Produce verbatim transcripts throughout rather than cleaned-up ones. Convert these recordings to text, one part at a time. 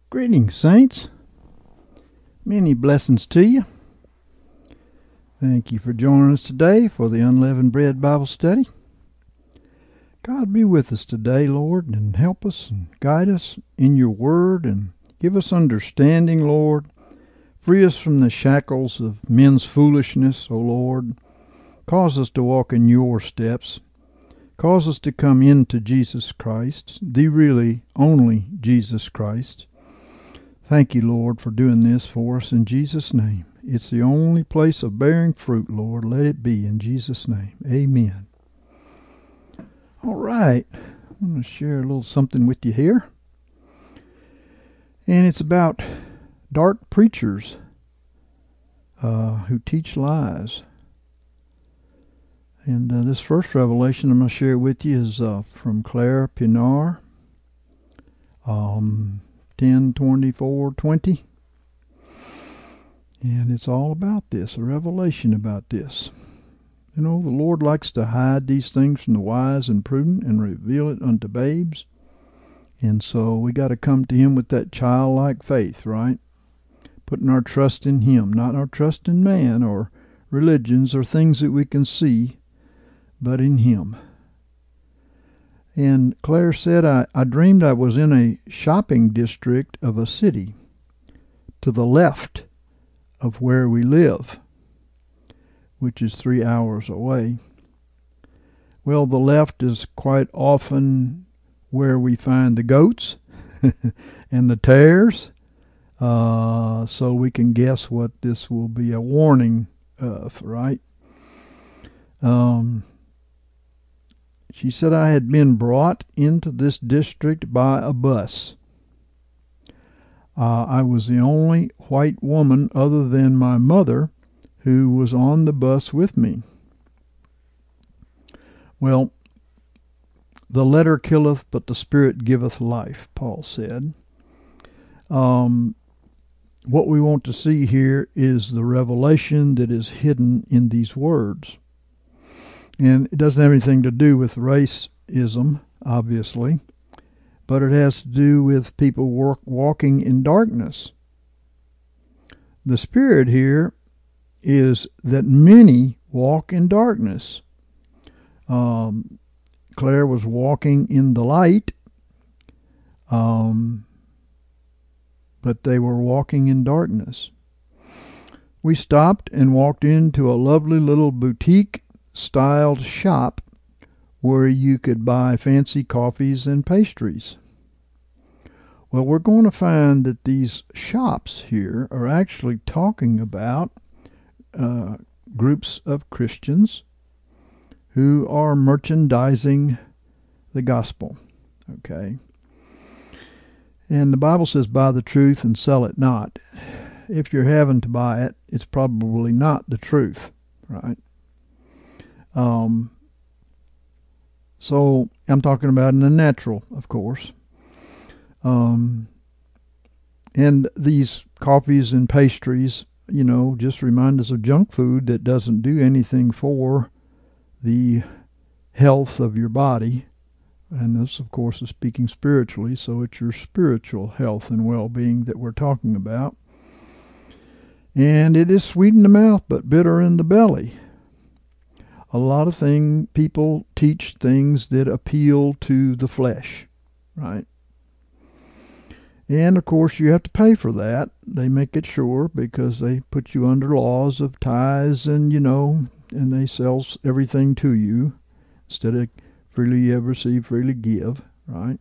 Greetings, saints. Many blessings to you. Thank you for joining us today for the Unleavened Bread Bible Study. God be with us today, Lord, and help us and guide us in your word and give us understanding, Lord. Free us from the shackles of men's foolishness, O Lord. Cause us to walk in your steps. Cause us to come into Jesus Christ, the really only Jesus Christ. Thank you, Lord, for doing this for us in Jesus' name. It's the only place of bearing fruit, Lord. Let it be in Jesus' name. Amen. All right. I'm going to share a little something with you here. And it's about dark preachers uh, who teach lies. And uh, this first revelation I'm going to share with you is uh, from Claire Pienaar. Um... ten twenty-four twenty, and it's all about this, a revelation about this. You know, the Lord likes to hide these things from the wise and prudent and reveal it unto babes, and so we got to come to him with that childlike faith, right? Putting our trust in him, not our trust in man or religions or things that we can see, but in him. And Claire said, I, I dreamed I was in a shopping district of a city to the left of where we live, which is three hours away. Well, the left is quite often where we find the goats and the tares, uh, so we can guess what this will be a warning of, right? Um... She said, I had been brought into this district by a bus. Uh, I was the only white woman other than my mother who was on the bus with me. Well, the letter killeth, but the Spirit giveth life, Paul said. Um, what we want to see here is the revelation that is hidden in these words. And it doesn't have anything to do with racism, obviously, but it has to do with people work, walking in darkness. The spirit here is that many walk in darkness. Um, Claire was walking in the light, um, but they were walking in darkness. We stopped and walked into a lovely little boutique styled shop where you could buy fancy coffees and pastries. Well, we're going to find that these shops here are actually talking about uh, groups of Christians who are merchandising the gospel. Okay? And the Bible says, buy the truth and sell it not. If you're having to buy it, it's probably not the truth, right? Um, so I'm talking about in the natural, of course. Um, and these coffees and pastries, you know, just remind us of junk food that doesn't do anything for the health of your body. And this, of course, is speaking spiritually, so it's your spiritual health and well-being that we're talking about. And it is sweet in the mouth, but bitter in the belly. A lot of thing people teach things that appeal to the flesh, right? And of course you have to pay for that. They make it sure because they put you under laws of tithes and, you know, and they sell everything to you instead of freely you have received, freely give, right?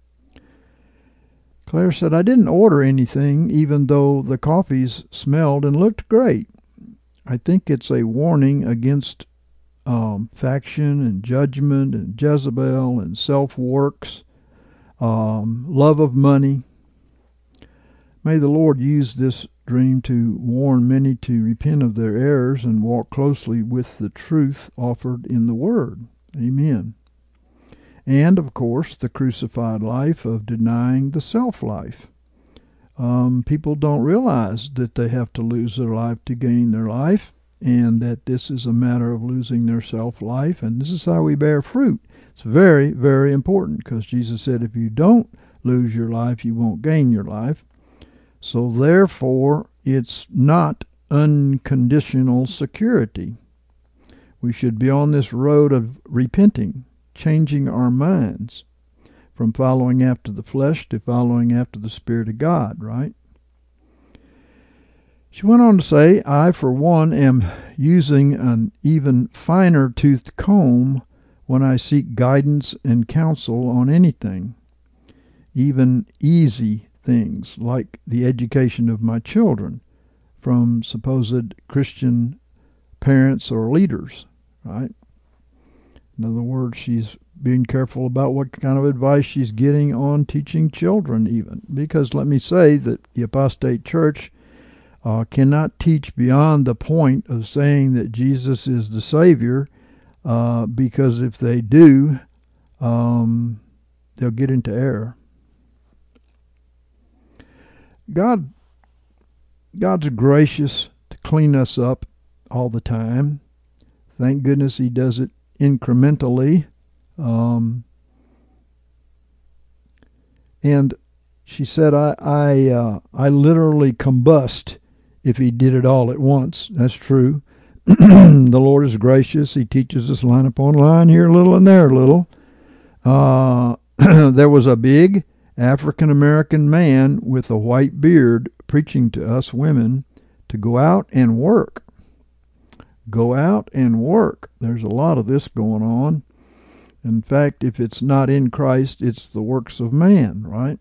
Claire said, I didn't order anything even though the coffees smelled and looked great. I think it's a warning against Um, faction and judgment and Jezebel and self-works, um, love of money. May the Lord use this dream to warn many to repent of their errors and walk closely with the truth offered in the Word. Amen. And, of course, the crucified life of denying the self-life. Um, people don't realize that they have to lose their life to gain their life, and that this is a matter of losing their self-life, and this is how we bear fruit. It's very, very important, because Jesus said, if you don't lose your life, you won't gain your life. So therefore, it's not unconditional security. We should be on this road of repenting, changing our minds from following after the flesh to following after the Spirit of God, right? She went on to say, I, for one, am using an even finer toothed comb when I seek guidance and counsel on anything, even easy things like the education of my children from supposed Christian parents or leaders, right? In other words, she's being careful about what kind of advice she's getting on teaching children even. Because let me say that the apostate church uh, cannot teach beyond the point of saying that Jesus is the Savior, uh, because if they do, um, they'll get into error. God, God's gracious to clean us up all the time. Thank goodness He does it incrementally. Um, and she said, I I, uh, I literally combust if He did it all at once. That's true. The Lord is gracious. He teaches us line upon line, here a little and there a little. Uh, there was a big African-American man with a white beard preaching to us women to go out and work. Go out and work. There's a lot of this going on. In fact, if it's not in Christ, it's the works of man, right?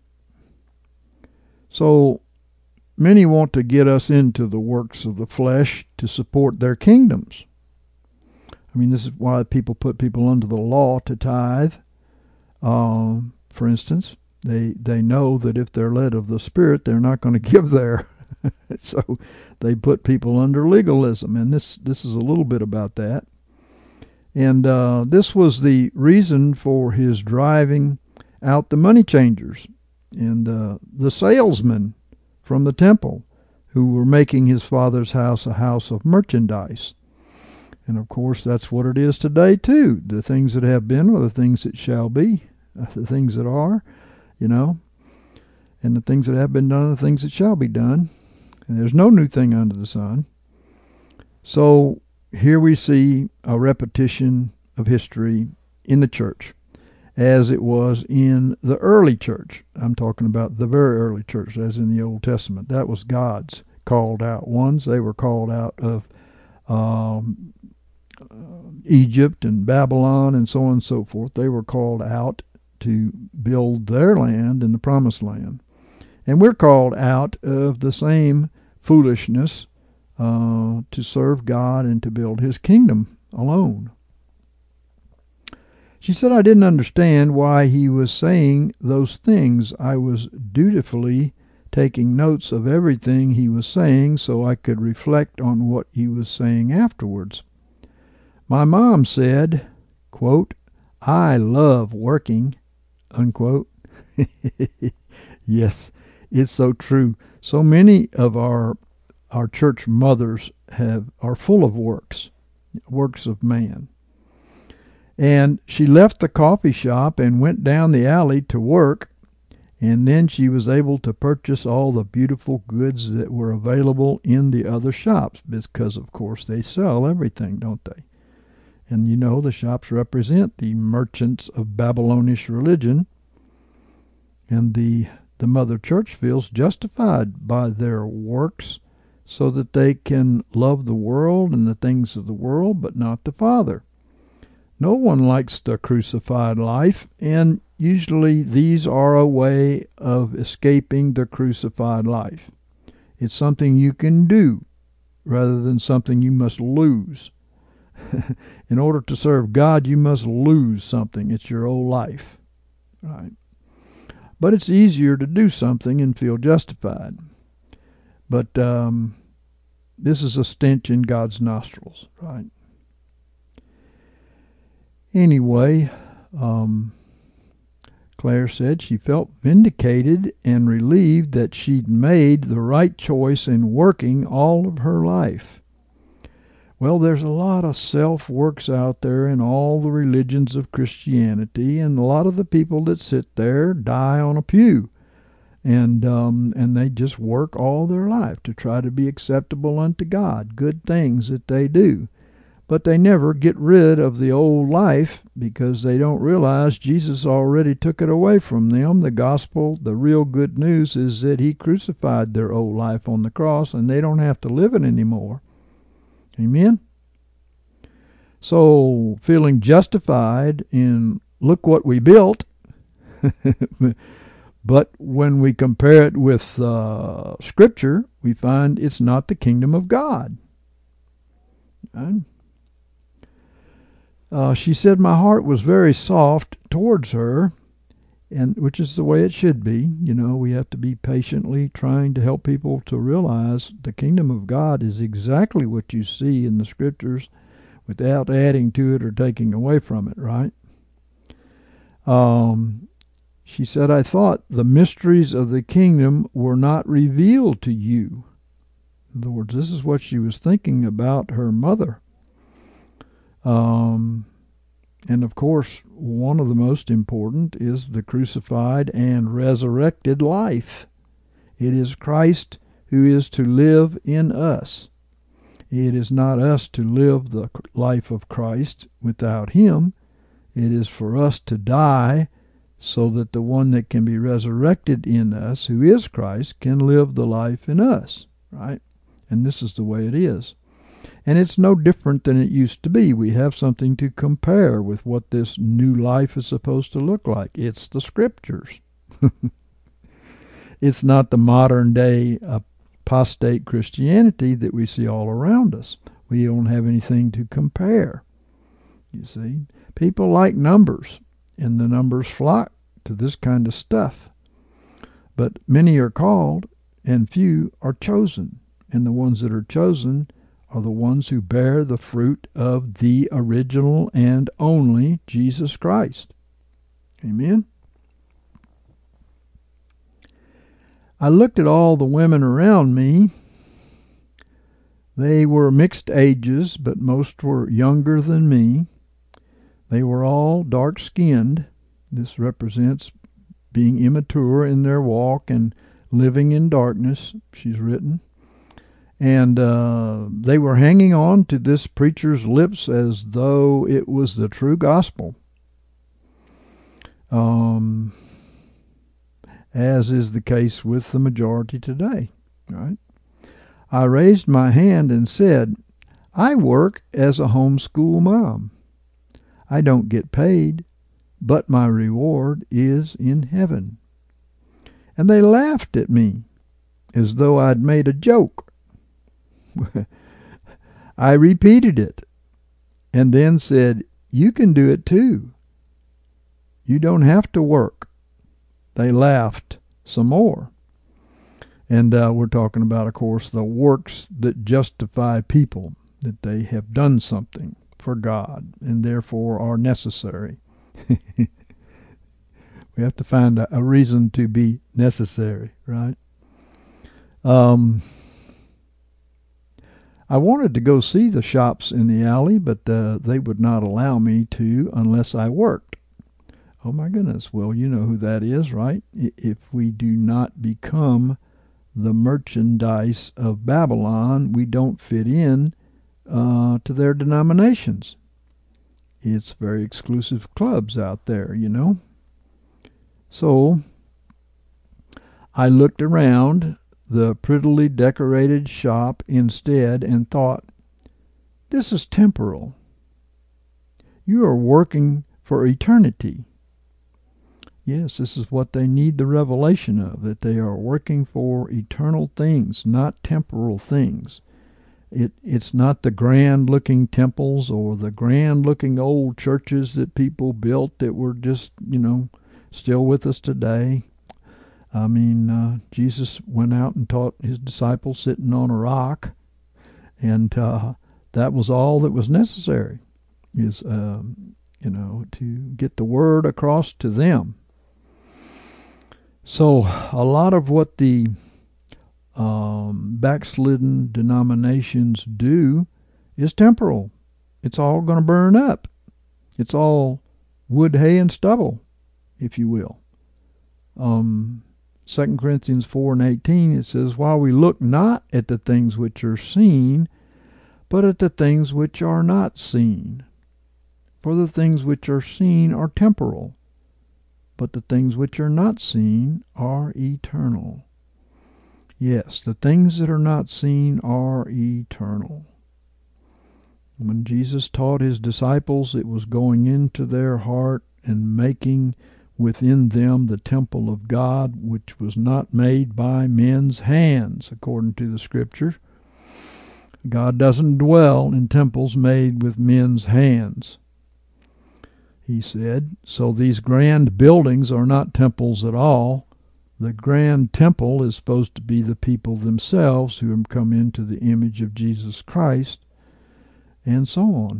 So many want to get us into the works of the flesh to support their kingdoms. I mean, this is why people put people under the law to tithe. Um, for instance, they they know that if they're led of the Spirit, they're not going to give there. So they put people under legalism, and this this is a little bit about that. And uh, this was the reason for his driving out the money changers and uh, the salesmen from the temple who were making his father's house a house of merchandise. And of course, that's what it is today too. The things that have been are the things that shall be, the things that are, you know, and the things that have been done are the things that shall be done. And there's no new thing under the sun. So here we see a repetition of history in the church as it was in the early church. I'm talking about the very early church, as in the Old Testament. That was God's called out ones. They were called out of um, Egypt and Babylon and so on and so forth. They were called out to build their land in the promised land. And we're called out of the same foolishness uh, to serve God and to build His kingdom alone. She said, I didn't understand why he was saying those things. I was dutifully taking notes of everything he was saying so I could reflect on what he was saying afterwards. My mom said, quote, I love working, unquote. Yes, it's so true. So many of our our church mothers have are full of works, works of man. And she left the coffee shop and went down the alley to work, and then she was able to purchase all the beautiful goods that were available in the other shops, because, of course, they sell everything, don't they? And you know, the shops represent the merchants of Babylonish religion, and the, the mother church feels justified by their works so that they can love the world and the things of the world, but not the Father. No one likes the crucified life, and usually these are a way of escaping the crucified life. It's something you can do rather than something you must lose. In order to serve God, you must lose something. It's your old life, right? But it's easier to do something and feel justified. But um, this is a stench in God's nostrils, right? Anyway, um, Claire said she felt vindicated and relieved that she'd made the right choice in working all of her life. Well, there's a lot of self-works out there in all the religions of Christianity, and a lot of the people that sit there die on a pew. And um, and they just work all their life to try to be acceptable unto God, good things that they do. But they never get rid of the old life because they don't realize Jesus already took it away from them. The gospel, the real good news, is that he crucified their old life on the cross, and they don't have to live it anymore. Amen? So, feeling justified in, look what we built, but when we compare it with uh, Scripture, we find it's not the kingdom of God. And, uh, she said my heart was very soft towards her, and which is the way it should be. You know, we have to be patiently trying to help people to realize the kingdom of God is exactly what you see in the Scriptures without adding to it or taking away from it, right? Um, she said, I thought the mysteries of the kingdom were not revealed to you. In other words, this is what she was thinking about her mother. Um, and of course, one of the most important is the crucified and resurrected life. It is Christ who is to live in us. It is not us to live the life of Christ without him. It is for us to die so that the one that can be resurrected in us, who is Christ, can live the life in us, right? And this is the way it is. And it's no different than it used to be. We have something to compare with what this new life is supposed to look like. It's the Scriptures. It's not the modern day apostate Christianity that we see all around us. We don't have anything to compare. You see, people like numbers, and the numbers flock to this kind of stuff. But many are called, and few are chosen. And the ones that are chosen are the ones who bear the fruit of the original and only Jesus Christ. Amen? I looked at all the women around me. They were mixed ages, but most were younger than me. They were all dark-skinned. This represents being immature in their walk and living in darkness, she's written. And uh, they were hanging on to this preacher's lips as though it was the true gospel. Um, as is the case with the majority today, right? I raised my hand and said, I work as a homeschool mom. I don't get paid, but my reward is in heaven. And they laughed at me as though I'd made a joke. I repeated it and then said, you can do it too. You don't have to work. They laughed some more. And uh, we're talking about, of course, the works that justify people, that they have done something for God and therefore are necessary. We have to find a, a reason to be necessary, right? Um, I wanted to go see the shops in the alley, but uh, they would not allow me to unless I worked. Oh my goodness, well, you know who that is, right? If we do not become the merchandise of Babylon, we don't fit in uh, to their denominations. It's very exclusive clubs out there, you know. So I looked around the prettily decorated shop instead and thought, this is temporal. You are working for eternity. Yes, this is what they need the revelation of, that they are working for eternal things, not temporal things. It, it's not the grand-looking temples or the grand-looking old churches that people built that were just, you know, still with us today. I mean, uh, Jesus went out and taught his disciples sitting on a rock, and uh, that was all that was necessary, is, um, you know, to get the word across to them. So a lot of what the um, backslidden denominations do is temporal. It's all going to burn up. It's all wood, hay, and stubble, if you will. Um, Second Corinthians four and eighteen, it says, while we look not at the things which are seen, but at the things which are not seen. For the things which are seen are temporal, but the things which are not seen are eternal. Yes, the things that are not seen are eternal. When Jesus taught his disciples, it was going into their heart and making within them the temple of God, which was not made by men's hands, according to the Scripture. God doesn't dwell in temples made with men's hands, he said. So these grand buildings are not temples at all. The grand temple is supposed to be the people themselves who have come into the image of Jesus Christ, and so on.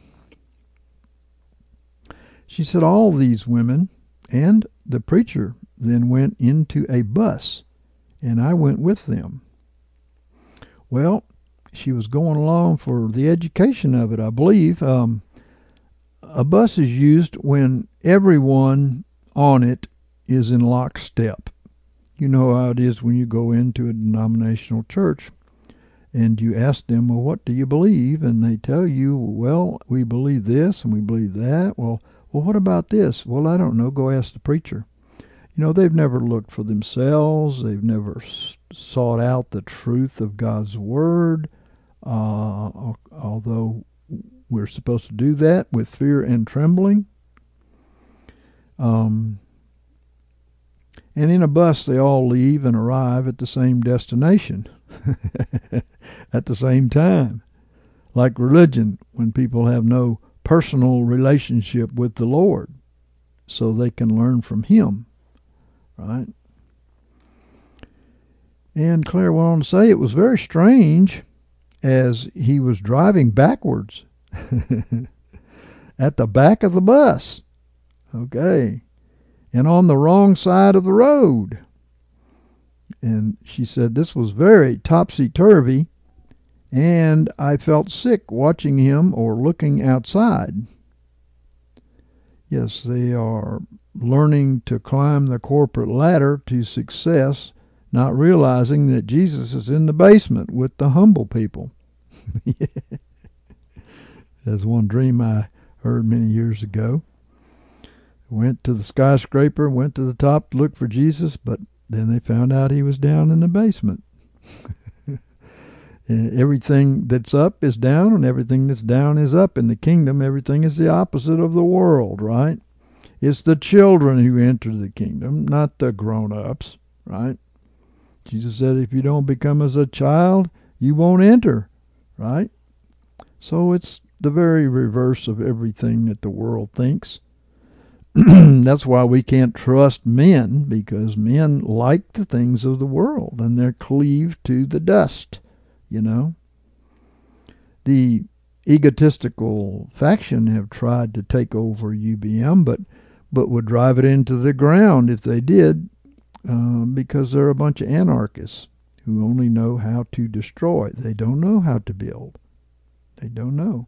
She said all these women and the preacher then went into a bus, and I went with them. Well, she was going along for the education of it, I believe. Um, a bus is used when everyone on it is in lockstep. You know how it is when you go into a denominational church and you ask them, well, what do you believe? And they tell you, well, we believe this and we believe that. Well, well, what about this? Well, I don't know. Go ask the preacher. You know, they've never looked for themselves. They've never s- sought out the truth of God's Word, uh, although we're supposed to do that with fear and trembling. Um, and in a bus, they all leave and arrive at the same destination at the same time. Like religion, when people have no personal relationship with the Lord, so they can learn from Him, right? And Claire went on to say it was very strange as he was driving backwards at the back of the bus, okay, and on the wrong side of the road. And she said this was very topsy-turvy, and I felt sick watching him or looking outside. Yes, they are learning to climb the corporate ladder to success, not realizing that Jesus is in the basement with the humble people. That's one dream I heard many years ago. Went to the skyscraper, went to the top to look for Jesus, but then they found out he was down in the basement. And everything that's up is down, and everything that's down is up in the kingdom. Everything is the opposite of the world, right? It's the children who enter the kingdom, not the grown-ups, right? Jesus said, if you don't become as a child, you won't enter, right? So it's the very reverse of everything that the world thinks. That's why we can't trust men, because men like the things of the world, and they're cleaved to the dust, you know. The egotistical faction have tried to take over U B M, but but would drive it into the ground if they did, uh, because they're a bunch of anarchists who only know how to destroy. They don't know how to build. They don't know.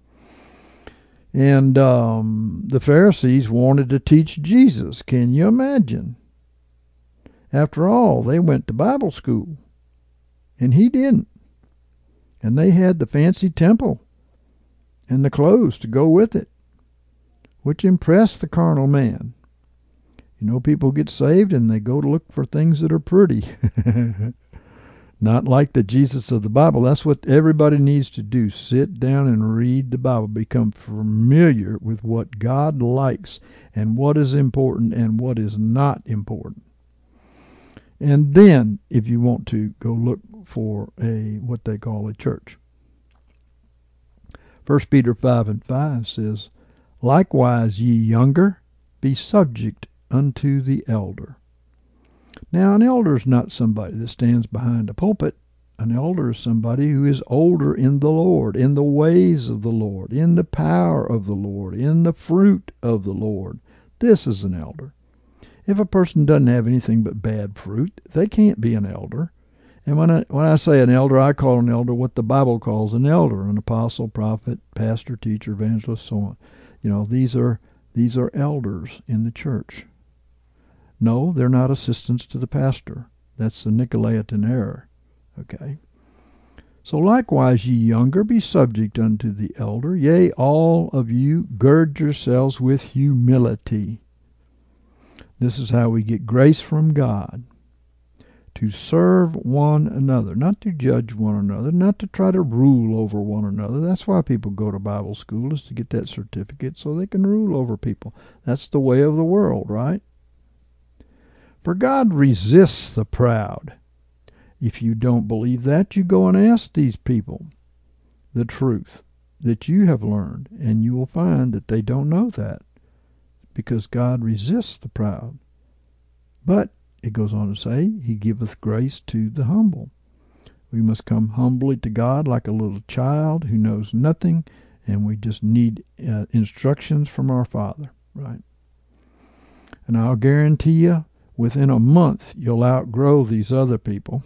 And um, the Pharisees wanted to teach Jesus. Can you imagine? After all, they went to Bible school, and he didn't. And they had the fancy temple and the clothes to go with it, which impressed the carnal man. You know, people get saved and they go to look for things that are pretty. Not like the Jesus of the Bible. That's what everybody needs to do. Sit down and read the Bible. Become familiar with what God likes and what is important and what is not important. And then, if you want to, go look for a what they call a church. First Peter five and five says, likewise, ye younger, be subject unto the elder. Now, an elder is not somebody that stands behind a pulpit. An elder is somebody who is older in the Lord, in the ways of the Lord, in the power of the Lord, in the fruit of the Lord. This is an elder. If a person doesn't have anything but bad fruit, they can't be an elder. And when I, when I say an elder, I call an elder what the Bible calls an elder, an apostle, prophet, pastor, teacher, evangelist, so on. You know, these are these are elders in the church. No, they're not assistants to the pastor. That's the Nicolaitan error. Okay. So likewise, ye younger, be subject unto the elder. Yea, all of you, gird yourselves with humility. This is how we get grace from God. To serve one another, not to judge one another, not to try to rule over one another. That's why people go to Bible school, is to get that certificate so they can rule over people. That's the way of the world, right? For God resists the proud. If you don't believe that, you go and ask these people the truth that you have learned, and you will find that they don't know that, because God resists the proud. But it goes on to say, he giveth grace to the humble. We must come humbly to God like a little child who knows nothing, and we just need uh, instructions from our Father, right? And I'll guarantee you, within a month, you'll outgrow these other people,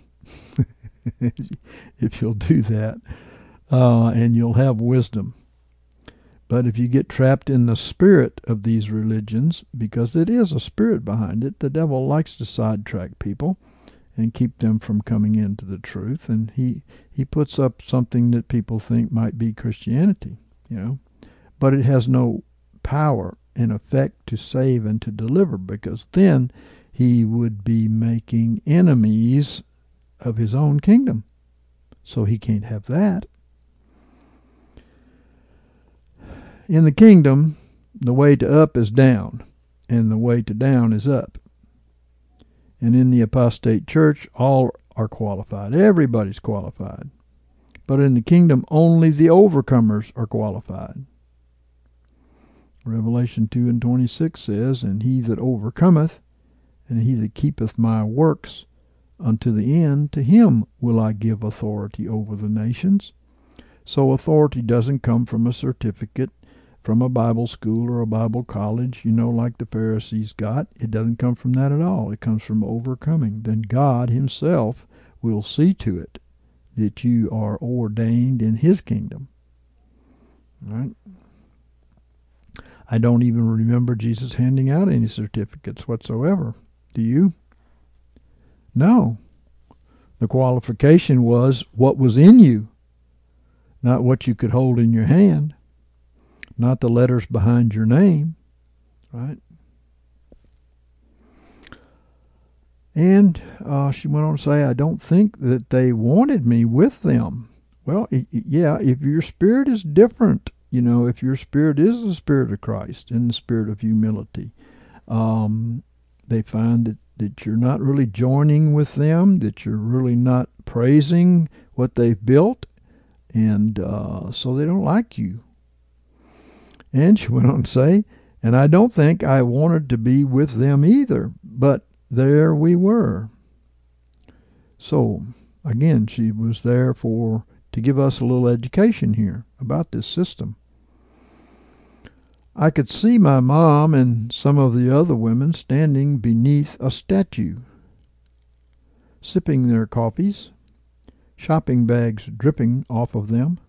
if you'll do that, uh, and you'll have wisdom. But if you get trapped in the spirit of these religions, because it is a spirit behind it, the devil likes to sidetrack people and keep them from coming into the truth. And he, he puts up something that people think might be Christianity, you know. But it has no power and effect to save and to deliver, because then he would be making enemies of his own kingdom. So he can't have that. In the kingdom, the way to up is down, and the way to down is up. And in the apostate church, all are qualified. Everybody's qualified. But in the kingdom, only the overcomers are qualified. Revelation two and twenty-six says, And he that overcometh, and he that keepeth my works unto the end, to him will I give authority over the nations. So authority doesn't come from a certificate, from a Bible school or a Bible college, you know, like the Pharisees got. It doesn't come from that at all. It comes from overcoming. Then God himself will see to it that you are ordained in his kingdom. Right? I don't even remember Jesus handing out any certificates whatsoever. Do you? No. The qualification was what was in you, not what you could hold in your hand, not the letters behind your name, right? And uh, she went on to say, I don't think that they wanted me with them. Well, it, it, yeah, if your spirit is different, you know, if your spirit is the spirit of Christ and the spirit of humility, um, they find that, that you're not really joining with them, that you're really not praising what they've built, and uh, so they don't like you. And she went on to say, and I don't think I wanted to be with them either, but there we were. So, again, she was there for to give us a little education here about this system. I could see my mom and some of the other women standing beneath a statue, sipping their coffees, shopping bags dripping off of them.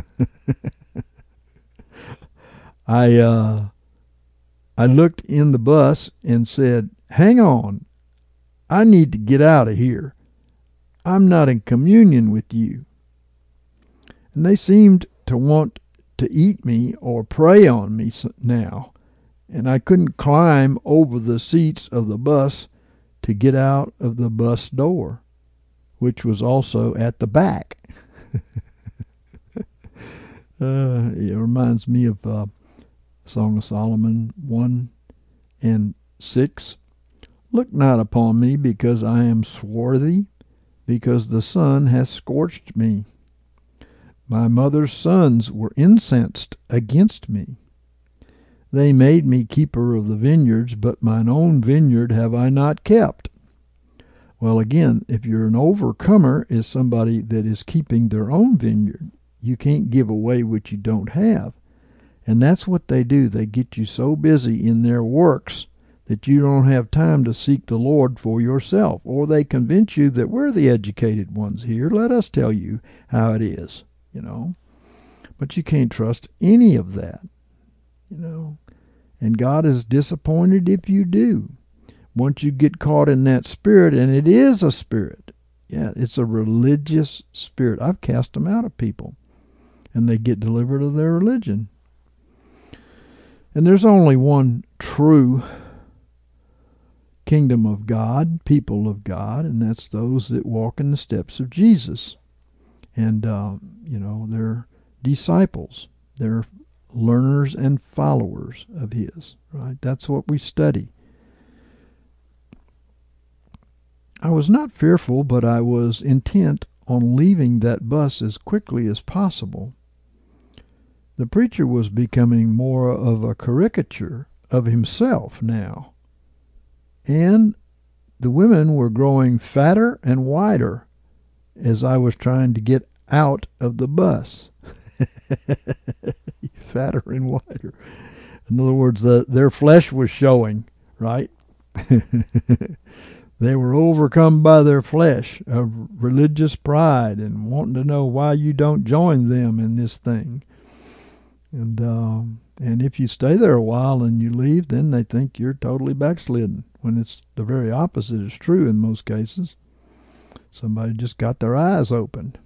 I uh, I looked in the bus and said, hang on, I need to get out of here. I'm not in communion with you. And they seemed to want to eat me or prey on me now, and I couldn't climb over the seats of the bus to get out of the bus door, which was also at the back. uh, it reminds me of uh, Song of Solomon one and six. Look not upon me because I am swarthy, because the sun hath scorched me. My mother's sons were incensed against me. They made me keeper of the vineyards, but mine own vineyard have I not kept. Well, again, if you're an overcomer, is somebody that is keeping their own vineyard. You can't give away what you don't have. And that's what they do. They get you so busy in their works that you don't have time to seek the Lord for yourself, or they convince you that we're the educated ones here. Let us tell you how it is, you know. But you can't trust any of that, you know. And God is disappointed if you do. Once you get caught in that spirit, and it is a spirit, yeah, it's a religious spirit. I've cast them out of people, and they get delivered of their religion. And there's only one true kingdom of God, people of God, and that's those that walk in the steps of Jesus. And, uh, you know, they're disciples. They're learners and followers of His, right? That's what we study. I was not fearful, but I was intent on leaving that bus as quickly as possible. The preacher was becoming more of a caricature of himself now, and the women were growing fatter and wider as I was trying to get out of the bus. Fatter and wider. In other words, the, their flesh was showing, right? They were overcome by their flesh of religious pride and wanting to know why you don't join them in this thing. And um, and if you stay there a while and you leave, then they think you're totally backslidden, when it's the very opposite is true in most cases. Somebody just got their eyes opened.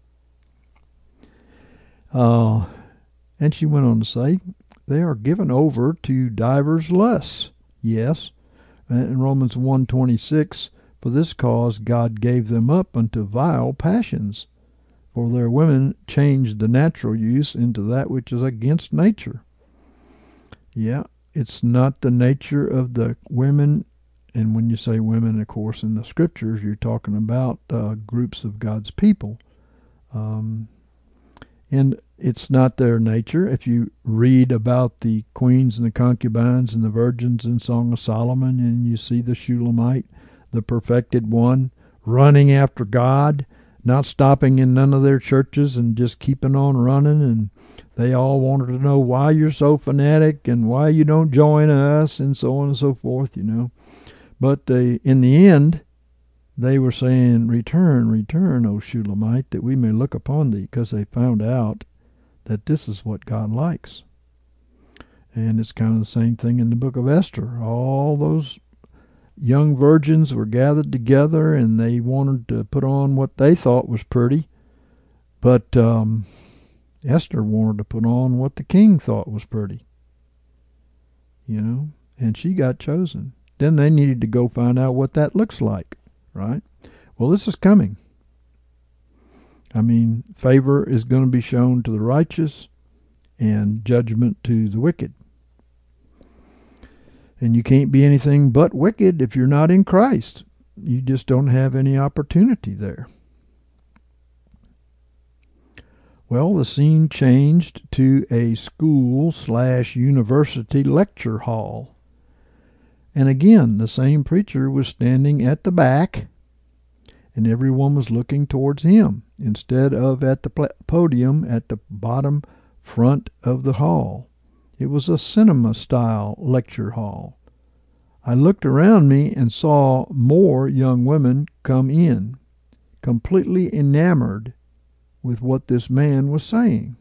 Uh, and she went on to say, they are given over to divers lusts. Yes, in Romans one twenty-six, for this cause God gave them up unto vile passions. For their women changed the natural use into that which is against nature. Yeah, it's not the nature of the women, and when you say women, of course, in the scriptures, you're talking about uh, groups of God's people. Um, and it's not their nature. If you read about the queens and the concubines and the virgins in Song of Solomon, and you see the Shulamite, the perfected one, running after God, not stopping in none of their churches and just keeping on running, and they all wanted to know why you're so fanatic and why you don't join us and so on and so forth, you know. But they, in the end, they were saying, return, return, O Shulamite, that we may look upon thee, because they found out that this is what God likes. And it's kind of the same thing in the book of Esther. All those young virgins were gathered together, and they wanted to put on what they thought was pretty, but um, Esther wanted to put on what the king thought was pretty, you know, and she got chosen. Then they needed to go find out what that looks like, right? Well, this is coming. I mean, favor is going to be shown to the righteous and judgment to the wicked. And you can't be anything but wicked if you're not in Christ. You just don't have any opportunity there. Well, the scene changed to a school slash university lecture hall. And again, the same preacher was standing at the back, and everyone was looking towards him instead of at the podium at the bottom front of the hall. It was a cinema-style lecture hall. I looked around me and saw more young women come in, completely enamored with what this man was saying.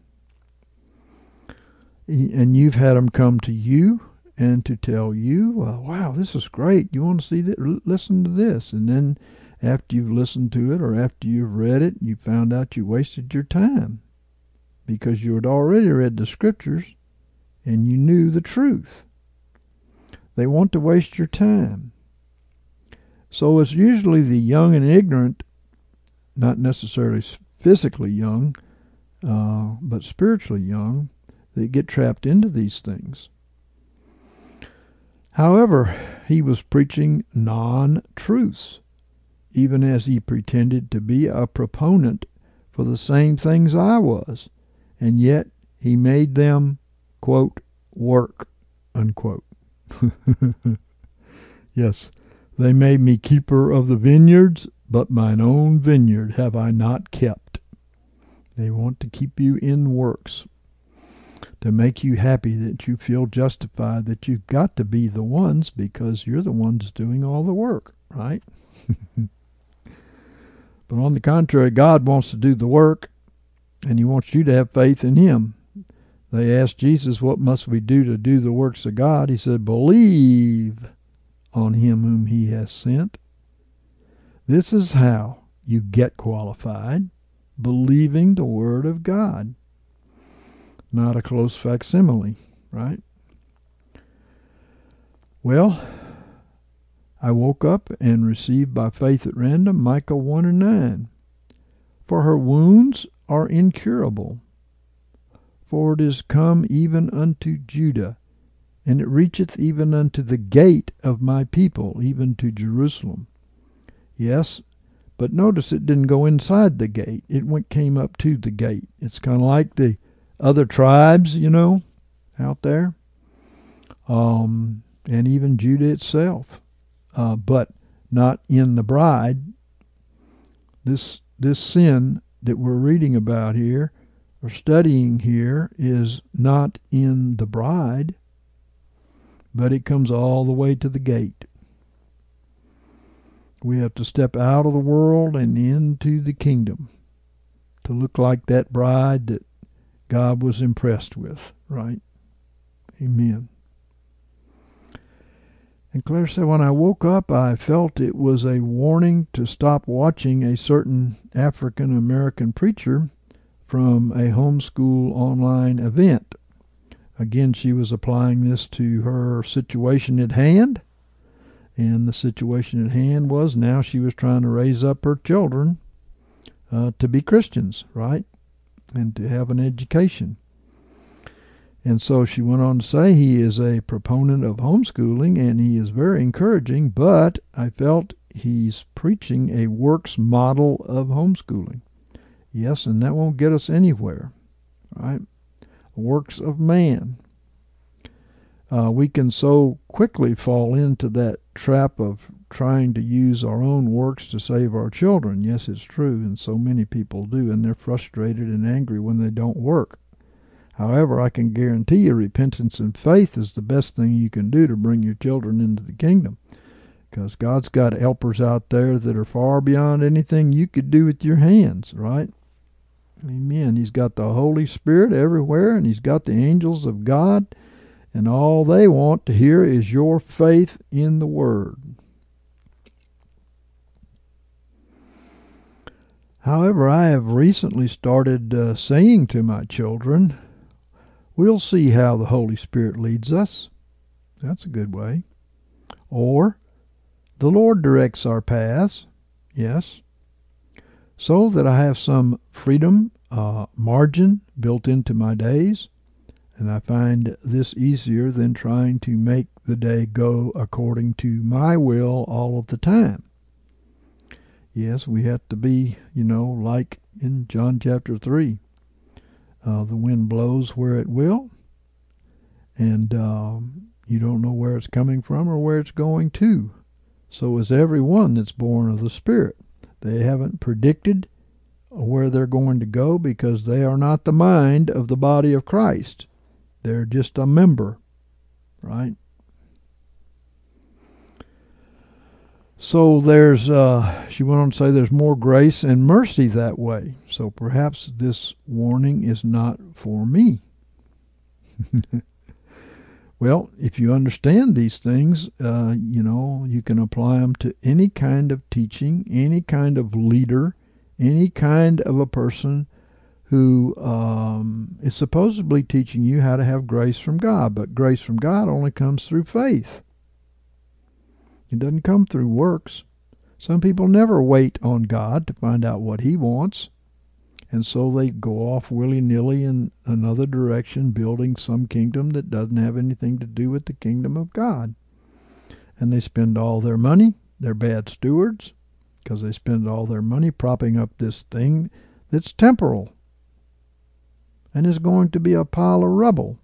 And you've had them come to you and to tell you, well, wow, this is great. You want to see that? Listen to this. And then after you've listened to it or after you've read it, you found out you wasted your time because you had already read the scriptures and you knew the truth. They want to waste your time. So it's usually the young and ignorant, not necessarily physically young, uh, but spiritually young, that get trapped into these things. However, he was preaching non-truths, even as he pretended to be a proponent for the same things I was, and yet he made them, quote, work, unquote. Yes, they made me keeper of the vineyards, but mine own vineyard have I not kept. They want to keep you in works. to make you happy, that you feel justified, that you've got to be the ones because you're the ones doing all the work, right? But on the contrary, God wants to do the work, and he wants you to have faith in him. They asked Jesus, what must we do to do the works of God? He said, believe on him whom he has sent. This is how you get qualified, believing the word of God. Not a close facsimile, right? Well, I woke up and received by faith at random Micah one and nine. For her wounds are incurable, for it is come even unto Judah, and it reacheth even unto the gate of my people, even to Jerusalem. Yes, but notice it didn't go inside the gate. It went came up to the gate. It's kind of like the other tribes, you know, out there, um, and even Judah itself, uh, but not in the bride. This this sin that we're reading about here or studying here is not in the bride, but it comes all the way to the gate. We have to step out of the world and into the kingdom to look like that bride that God was impressed with, right? Amen. And Claire said, when I woke up, I felt it was a warning to stop watching a certain African American preacher from a homeschool online event. Again, she was applying this to her situation at hand. And the situation at hand was now she was trying to raise up her children uh, to be Christians, right? And to have an education. And so she went on to say he is a proponent of homeschooling and he is very encouraging, but I felt he's preaching a works model of homeschooling. Yes, and that won't get us anywhere, right? Works of man. Uh, we can so quickly fall into that trap of trying to use our own works to save our children. Yes, it's true, and so many people do, and they're frustrated and angry when they don't work. However, I can guarantee you repentance and faith is the best thing you can do to bring your children into the kingdom, because God's got helpers out there that are far beyond anything you could do with your hands, right? Amen. He's got the Holy Spirit everywhere, and he's got the angels of God, and all they want to hear is your faith in the Word. However, I have recently started uh, saying to my children, we'll see how the Holy Spirit leads us. That's a good way. Or, the Lord directs our paths. Yes. So that I have some freedom, uh, margin built into my days. And I find this easier than trying to make the day go according to my will all of the time. Yes, we have to be, you know, like in John chapter three. Uh, the wind blows where it will, and um, you don't know where it's coming from or where it's going to. So is everyone that's born of the Spirit. They haven't predicted where they're going to go because they are not the mind of the body of Christ. They're just a member, right? So there's, uh, she went on to say there's more grace and mercy that way. So perhaps this warning is not for me. Well, if you understand these things, uh, you know, you can apply them to any kind of teaching, any kind of leader, any kind of a person who um, is supposedly teaching you how to have grace from God. But grace from God only comes through faith. It doesn't come through works. Some people never wait on God to find out what he wants. And so they go off willy-nilly in another direction, building some kingdom that doesn't have anything to do with the kingdom of God. And they spend all their money. They're bad stewards because they spend all their money propping up this thing that's temporal and is going to be a pile of rubble.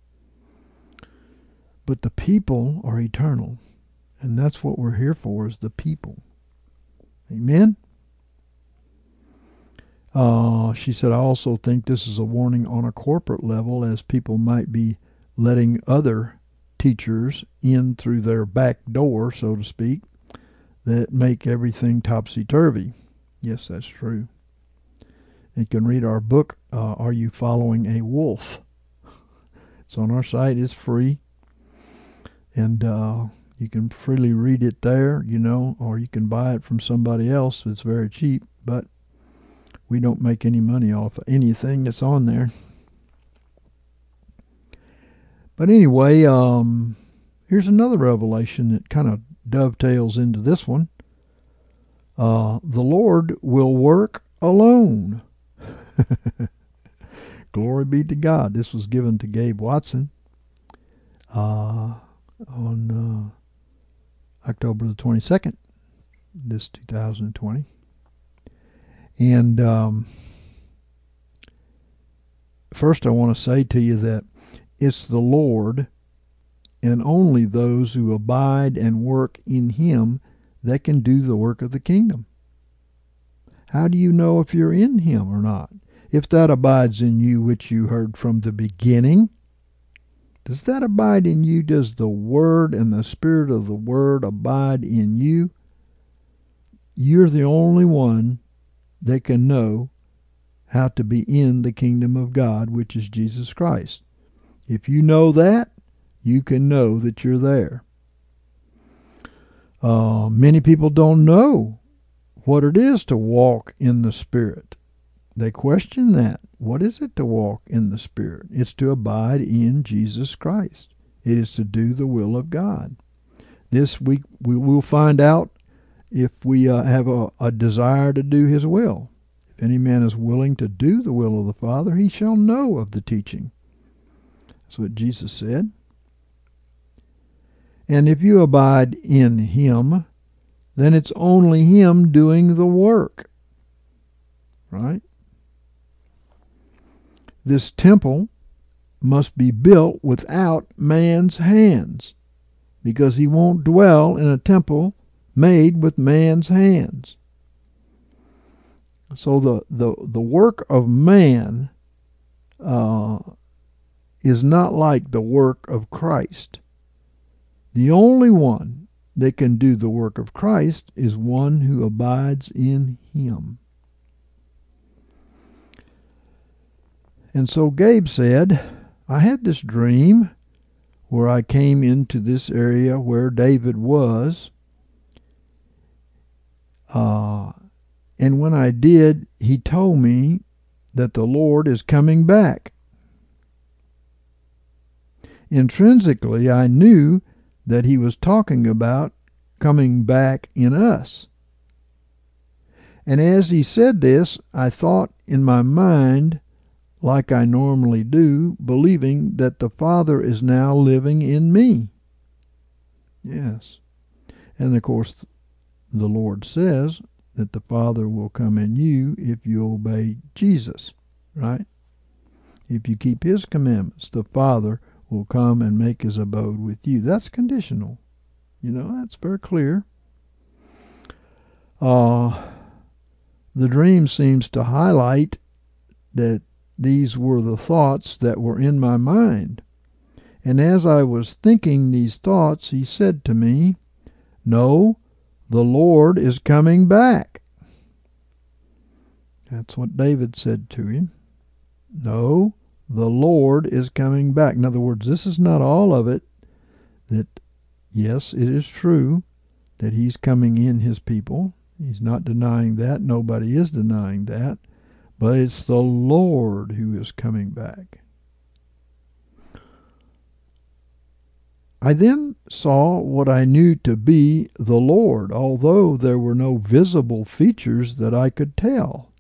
But the people are eternal. And that's what we're here for, is the people. Amen? Uh, she said, I also think this is a warning on a corporate level, as people might be letting other teachers in through their back door, so to speak, that make everything topsy-turvy. Yes, that's true. You can read our book, uh, Are You Following a Wolf? It's on our site. It's free. And uh, you can freely read it there, you know, or you can buy it from somebody else. It's very cheap, but we don't make any money off of anything that's on there. But anyway, um, here's another revelation that kind of dovetails into this one. Uh, the Lord will work alone. Glory be to God. This was given to Gabe Watson uh, on uh, October the twenty-second, this two thousand twenty. And um, first I want to say to you that it's the Lord and only those who abide and work in Him that can do the work of the kingdom. How do you know if you're in Him or not? If that abides in you which you heard from the beginning, does that abide in you? Does the Word and the Spirit of the Word abide in you? You're the only one that can know how to be in the kingdom of God, which is Jesus Christ. If you know that, you can know that you're there. Uh, many people don't know what it is to walk in the Spirit. They question that. What is it to walk in the Spirit? It's to abide in Jesus Christ. It is to do the will of God. This week we will find out if we uh, have a, a desire to do His will. If any man is willing to do the will of the Father, he shall know of the teaching. That's what Jesus said. And if you abide in Him, then it's only Him doing the work. Right? This temple must be built without man's hands, because He won't dwell in a temple made with man's hands. So the, the, the work of man uh, is not like the work of Christ. The only one that can do the work of Christ is one who abides in Him. And so Gabe said, I had this dream where I came into this area where David was. Uh, and when I did, he told me that the Lord is coming back. Intrinsically, I knew that he was talking about coming back in us. And as he said this, I thought in my mind, like I normally do, believing that the Father is now living in me. Yes. And of course, the Lord says that the Father will come in you if you obey Jesus, right? If you keep His commandments, the Father will come and make His abode with you. That's conditional. You know, that's very clear. Uh, the dream seems to highlight that these were the thoughts that were in my mind. And as I was thinking these thoughts, He said to me, no, the Lord is coming back. That's what David said to him. No, the Lord is coming back. In other words, this is not all of it. That, yes, it is true that He's coming in His people. He's not denying that. Nobody is denying that. But it's the Lord who is coming back. I then saw what I knew to be the Lord, although there were no visible features that I could tell.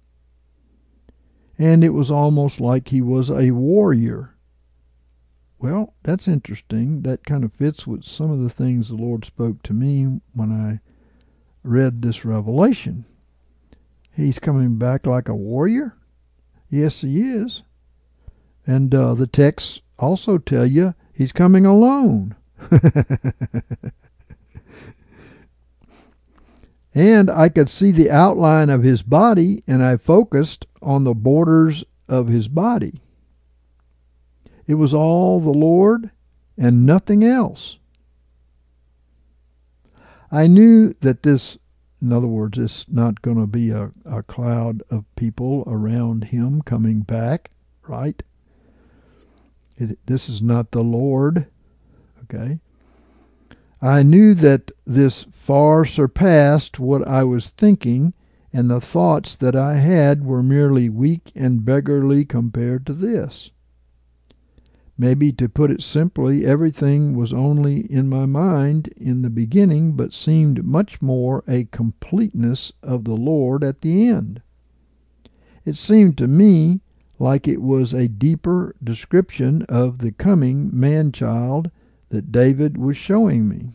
And it was almost like He was a warrior. Well, that's interesting. That kind of fits with some of the things the Lord spoke to me when I read this revelation. He's coming back like a warrior? Yes, He is. And uh, the texts also tell you He's coming alone. And I could see the outline of his body, and I focused on the borders of his body. It was all the Lord and nothing else. I knew that this, in other words, it's not going to be a, a cloud of people around him coming back, right? It, this is not the Lord, okay? I knew that this far surpassed what I was thinking, and the thoughts that I had were merely weak and beggarly compared to this. Maybe, to put it simply, everything was only in my mind in the beginning, but seemed much more a completeness of the Lord at the end. It seemed to me like it was a deeper description of the coming man-child that David was showing me.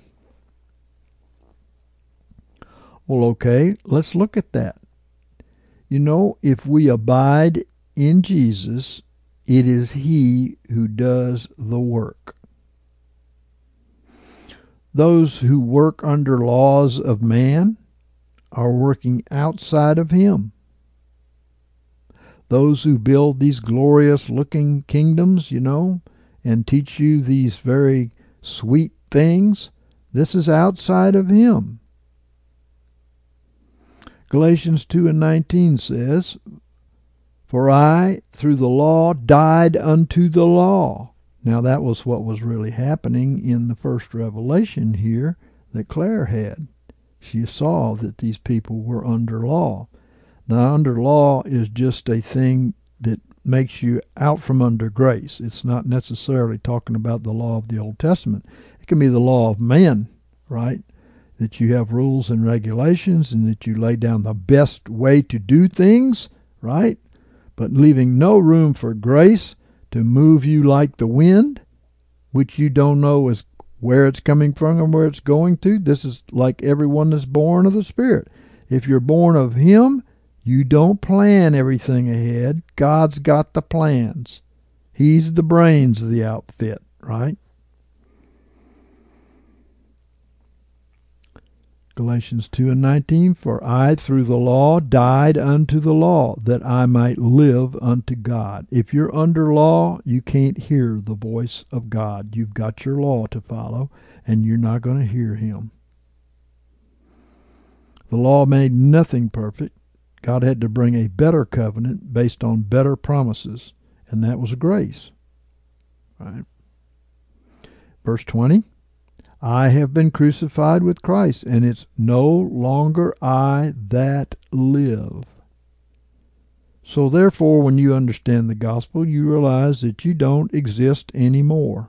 Well, okay, let's look at that. You know, if we abide in Jesus, it is He who does the work. Those who work under laws of man are working outside of Him. Those who build these glorious-looking kingdoms, you know, and teach you these very sweet things, this is outside of Him. Galatians two and nineteen says, "For I, through the law, died unto the law." Now that was what was really happening in the first revelation here that Claire had. She saw that these people were under law. Now, under law is just a thing that makes you out from under grace. It's not necessarily talking about the law of the Old Testament. It can be the law of man, right? That you have rules and regulations and that you lay down the best way to do things, right? But leaving no room for grace to move you like the wind, which you don't know is where it's coming from and where it's going to. This is like everyone that's born of the Spirit. If you're born of Him, you don't plan everything ahead. God's got the plans. He's the brains of the outfit, right? Galatians two and nineteen, "For I through the law died unto the law, that I might live unto God." If you're under law, you can't hear the voice of God. You've got your law to follow, and you're not going to hear Him. The law made nothing perfect. God had to bring a better covenant based on better promises, and that was grace. Right? Verse twenty, "I have been crucified with Christ, and it's no longer I that live." So therefore, when you understand the gospel, you realize that you don't exist anymore.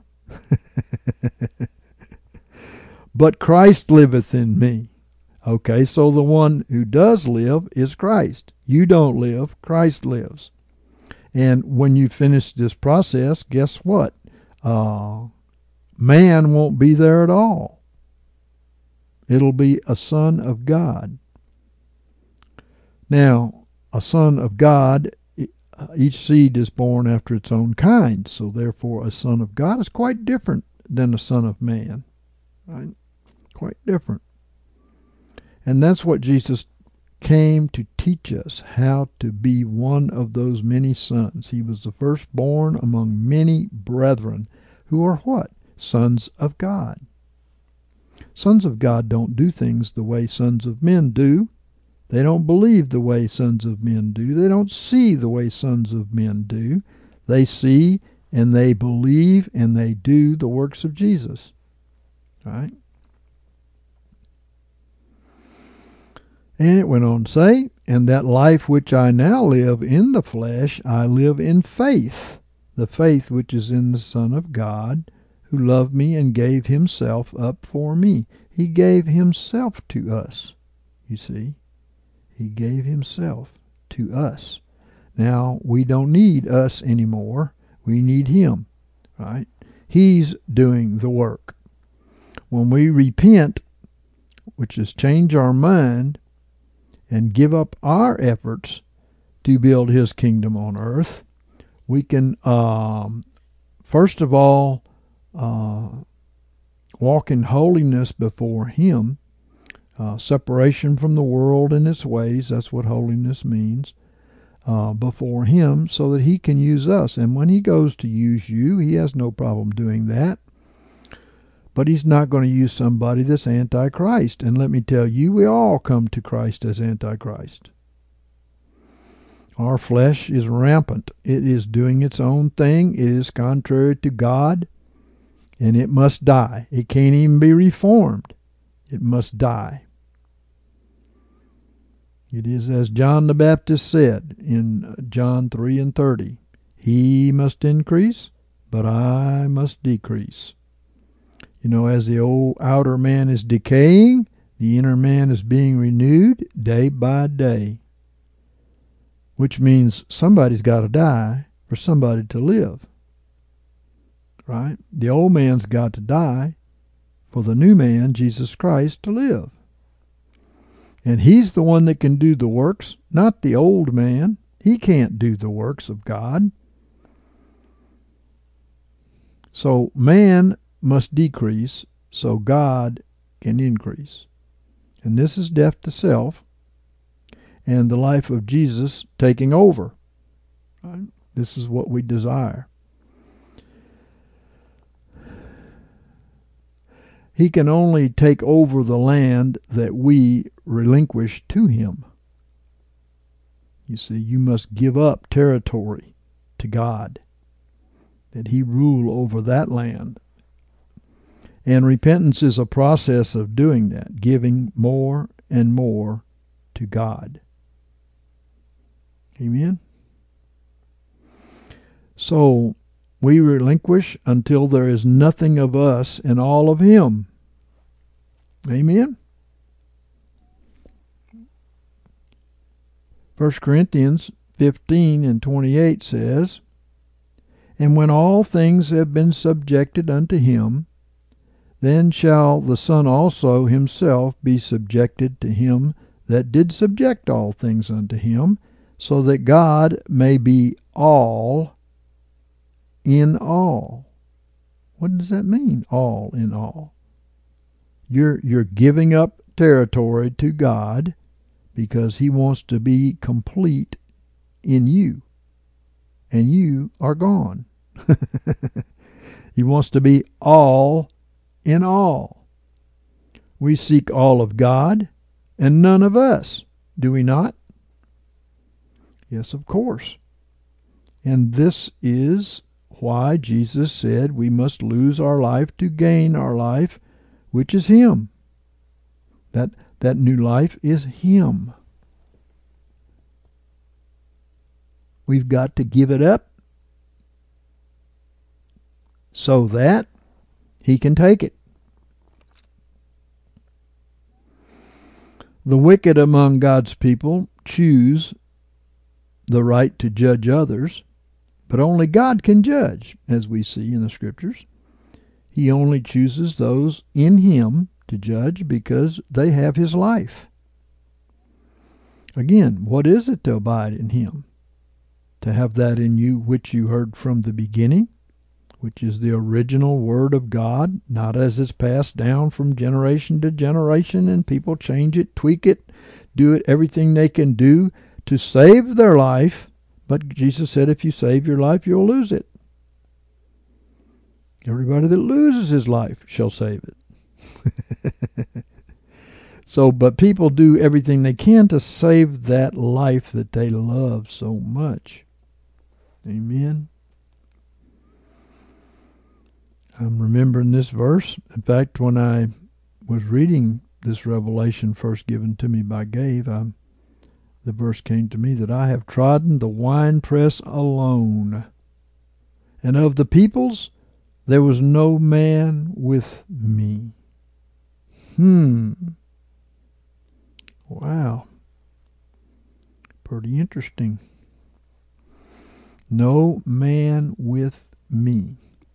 "But Christ liveth in me." Okay, so the one who does live is Christ. You don't live, Christ lives. And when you finish this process, guess what? Uh, man won't be there at all. It'll be a son of God. Now, a son of God, each seed is born after its own kind. So therefore, a son of God is quite different than a son of man. Right? Quite different. And that's what Jesus came to teach us, how to be one of those many sons. He was the firstborn among many brethren who are what? Sons of God. Sons of God don't do things the way sons of men do. They don't believe the way sons of men do. They don't see the way sons of men do. They see and they believe and they do the works of Jesus. Right? And it went on to say, "And that life which I now live in the flesh, I live in faith, the faith which is in the Son of God, who loved me and gave Himself up for me." He gave Himself to us, you see. He gave Himself to us. Now, we don't need us anymore. We need Him, right? He's doing the work. When we repent, which is change our mind, and give up our efforts to build His kingdom on earth, we can, um, first of all, uh, walk in holiness before Him. uh, separation from the world and its ways. That's what holiness means. Uh, before him, so that he can use us. And when he goes to use you, he has no problem doing that. But he's not going to use somebody that's antichrist. And let me tell you, we all come to Christ as antichrist. Our flesh is rampant. It is doing its own thing. It is contrary to God, and it must die. It can't even be reformed. It must die. It is as John the Baptist said in John three and thirty, he must increase, but I must decrease. You know, as the old outer man is decaying, the inner man is being renewed day by day. Which means somebody's got to die for somebody to live. Right? The old man's got to die for the new man, Jesus Christ, to live. And he's the one that can do the works, not the old man. He can't do the works of God. So man must decrease so God can increase. And this is death to self and the life of Jesus taking over. Right? This is what we desire. He can only take over the land that we relinquish to him. You see, you must give up territory to God, that he rule over that land. And repentance is a process of doing that, giving more and more to God. Amen? So, we relinquish until there is nothing of us and all of him. Amen? First Corinthians fifteen and twenty-eight says, and when all things have been subjected unto him, then shall the Son also himself be subjected to him that did subject all things unto him, so that God may be all in all. What does that mean, all in all? You're, you're giving up territory to God because he wants to be complete in you. And you are gone. He wants to be all in all. We seek all of God and none of us, do we not? Yes, of course. And this is why Jesus said we must lose our life to gain our life, which is him. That, that new life is him. We've got to give it up so that he can take it. The wicked among God's people choose the right to judge others, but only God can judge, as we see in the Scriptures. He only chooses those in him to judge because they have his life. Again, what is it to abide in him? To have that in you which you heard from the beginning, which is the original Word of God, not as it's passed down from generation to generation, and people change it, tweak it, do it, everything they can do to save their life. But Jesus said, if you save your life, you'll lose it. Everybody that loses his life shall save it. So, but people do everything they can to save that life that they love so much. Amen. I'm remembering this verse. In fact, when I was reading this revelation first given to me by Gabe, I, the verse came to me that I have trodden the winepress alone, and of the peoples there was no man with me. Hmm. Wow. Pretty interesting. No man with me.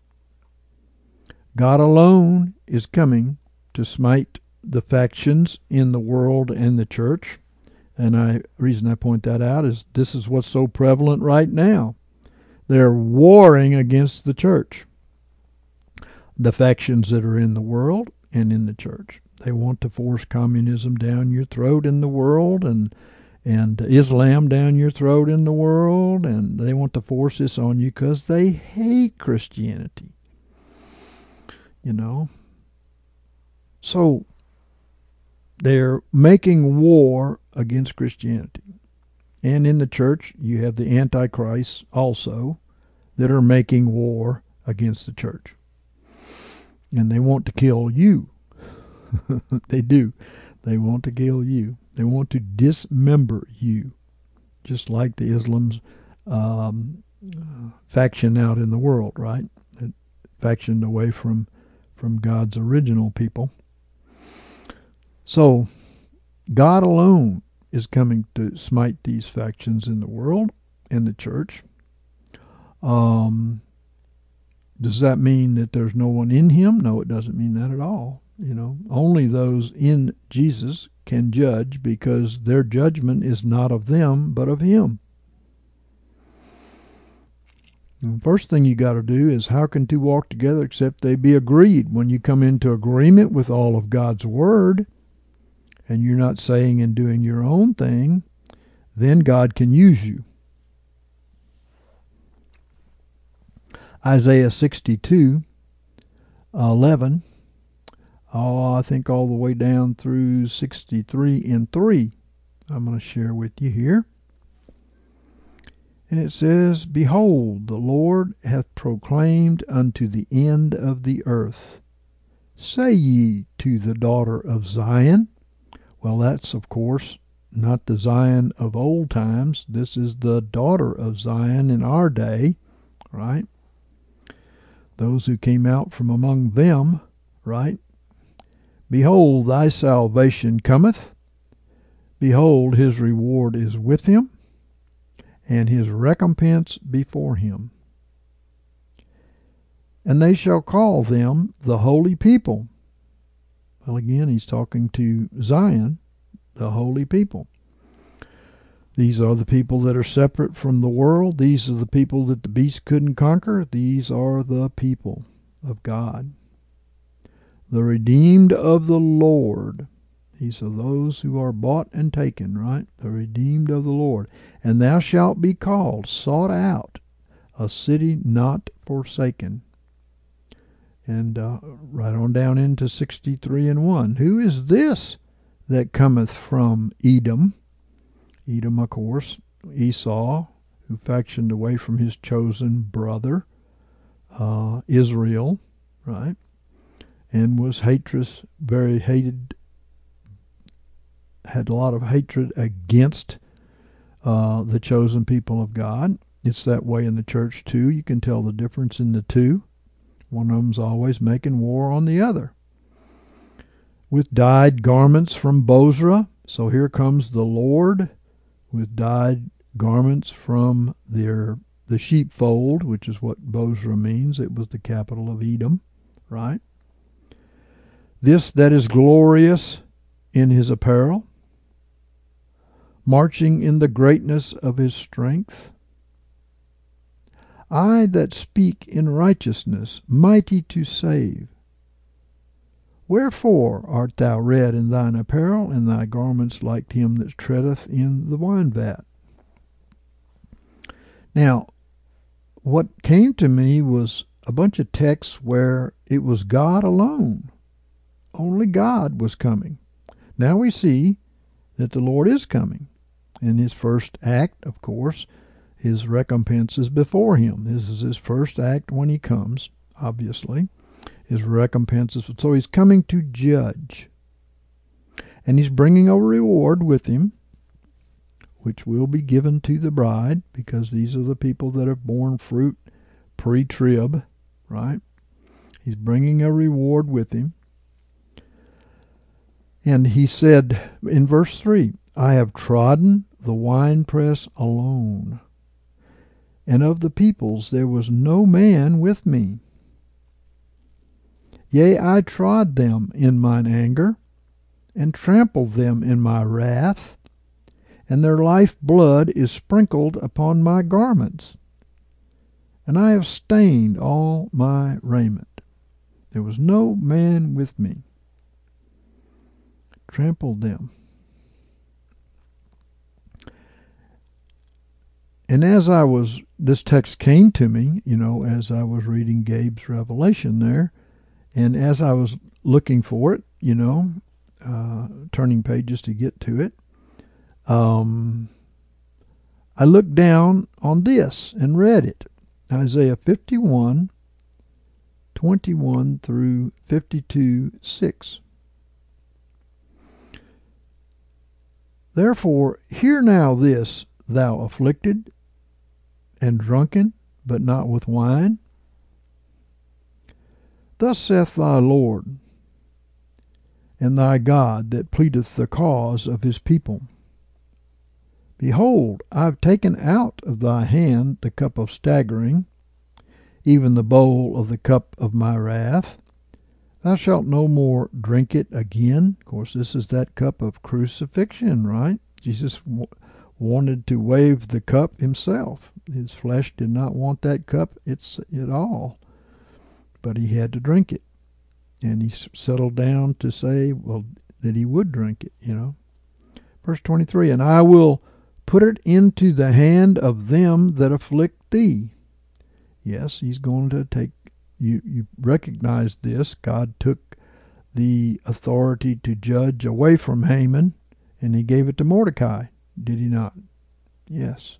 God alone is coming to smite the factions in the world and the church. And the reason I point that out is this is what's so prevalent right now. They're warring against the church. The factions that are in the world and in the church. They want to force communism down your throat in the world, and and Islam down your throat in the world, and they want to force this on you because they hate Christianity. You know? So they're making war against Christianity. And in the church, you have the Antichrists also that are making war against the church. And they want to kill you. They do. They want to kill you. They want to dismember you, just like the Islam's um, uh, faction out in the world, right? That factioned away from from God's original people. So God alone is coming to smite these factions in the world, in the church. Um, does that mean that there's no one in him? No, it doesn't mean that at all. You know, only those in Jesus can judge, because their judgment is not of them, but of him. And the first thing you got to do is, how can two walk together except they be agreed? When you come into agreement with all of God's word, and you're not saying and doing your own thing, then God can use you. Isaiah sixty-two, eleven. Oh, I think all the way down through sixty-three and three, I'm going to share with you here. And it says, Behold, the Lord hath proclaimed unto the end of the earth. Say ye to the daughter of Zion. Well, that's, of course, not the Zion of old times. This is the daughter of Zion in our day, right? Those who came out from among them, right? Behold, thy salvation cometh. Behold, his reward is with him, and his recompense before him. And they shall call them the holy people. Well, again, he's talking to Zion, the holy people. These are the people that are separate from the world. These are the people that the beast couldn't conquer. These are the people of God. The redeemed of the Lord. These are those who are bought and taken, right? The redeemed of the Lord. And thou shalt be called, sought out, a city not forsaken. And uh, right on down into sixty-three and one. Who is this that cometh from Edom? Edom, of course, Esau, who factioned away from his chosen brother, uh, Israel, right? And was hatred, very hated, had a lot of hatred against uh, the chosen people of God. It's that way in the church too. You can tell the difference in the two. One of them's always making war on the other. With dyed garments from Bozrah. So here comes the Lord with dyed garments from their the sheepfold, which is what Bozrah means. It was the capital of Edom, right? This that is glorious in his apparel, marching in the greatness of his strength. I that speak in righteousness, mighty to save. Wherefore art thou red in thine apparel, and thy garments like him that treadeth in the wine vat? Now, what came to me was a bunch of texts where it was God alone. Only God was coming. Now we see that the Lord is coming. In his first act, of course, his recompense is before him. This is his first act when he comes, obviously. His recompense is, so he's coming to judge. And he's bringing a reward with him, which will be given to the bride, because these are the people that have borne fruit pre-trib, right? He's bringing a reward with him. And he said in verse three, I have trodden the winepress alone, and of the peoples there was no man with me. Yea, I trod them in mine anger, and trampled them in my wrath, and their life blood is sprinkled upon my garments, and I have stained all my raiment. There was no man with me. trampled them. And as I was, this text came to me, you know, as I was reading Gabe's Revelation there, and as I was looking for it, you know, uh, turning pages to get to it, um, I looked down on this and read it. Isaiah fifty-one, twenty-one through fifty-two, six. Therefore, hear now this, thou afflicted and drunken, but not with wine. Thus saith thy Lord, and thy God that pleadeth the cause of his people. Behold, I have taken out of thy hand the cup of staggering, even the bowl of the cup of my wrath. Thou shalt no more drink it again. Of course, this is that cup of crucifixion, right? Jesus w- wanted to wave the cup himself. His flesh did not want that cup it's, at all, but he had to drink it. And he settled down to say, well, that he would drink it, you know. Verse twenty-three, and I will put it into the hand of them that afflict thee. Yes, he's going to take, you, you recognize this. God took the authority to judge away from Haman, and he gave it to Mordecai. Did he not? Yes.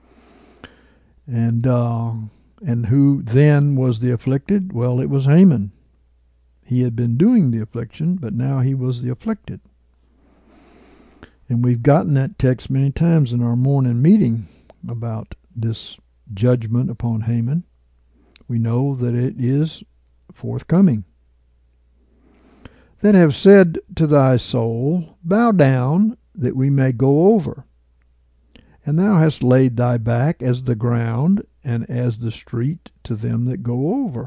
And, uh, and who then was the afflicted? Well, it was Haman. He had been doing the affliction, but now he was the afflicted. And we've gotten that text many times in our morning meeting about this judgment upon Haman. We know that it is forthcoming. That have said to thy soul, bow down, that we may go over. And thou hast laid thy back as the ground, and as the street to them that go over.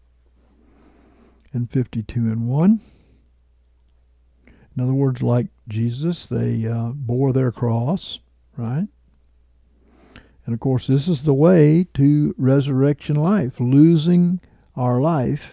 And fifty-two and one. In other words, like Jesus, they uh, bore their cross, right? And of course, this is the way to resurrection life. Losing our life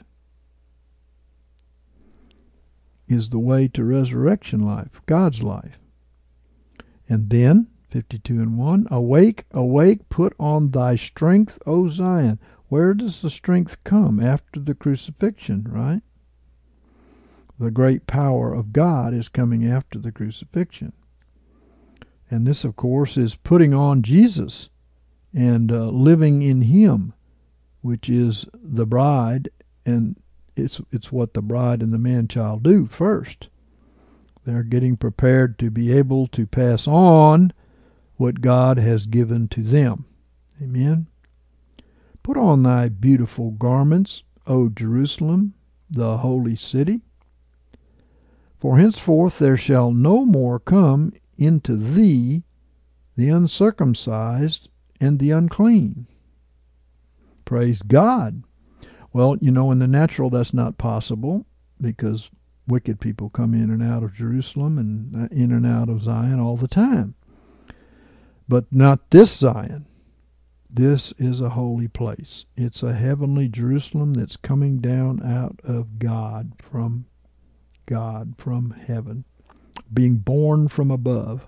is the way to resurrection life, God's life. And then, fifty-two and one, awake, awake, put on thy strength, O Zion. Where does the strength come? After the crucifixion, right? The great power of God is coming after the crucifixion. And this, of course, is putting on Jesus and uh, living in him, which is the bride, and it's it's what the bride and the man-child do first. They're getting prepared to be able to pass on what God has given to them. Amen. Put on thy beautiful garments, O Jerusalem, the holy city. For henceforth there shall no more come into thee the uncircumcised and the unclean. Praise God. Well, you know, in the natural that's not possible, because wicked people come in and out of Jerusalem and in and out of Zion all the time. But not this Zion. This is a holy place. It's a heavenly Jerusalem that's coming down out of God, from God, from heaven, being born from above.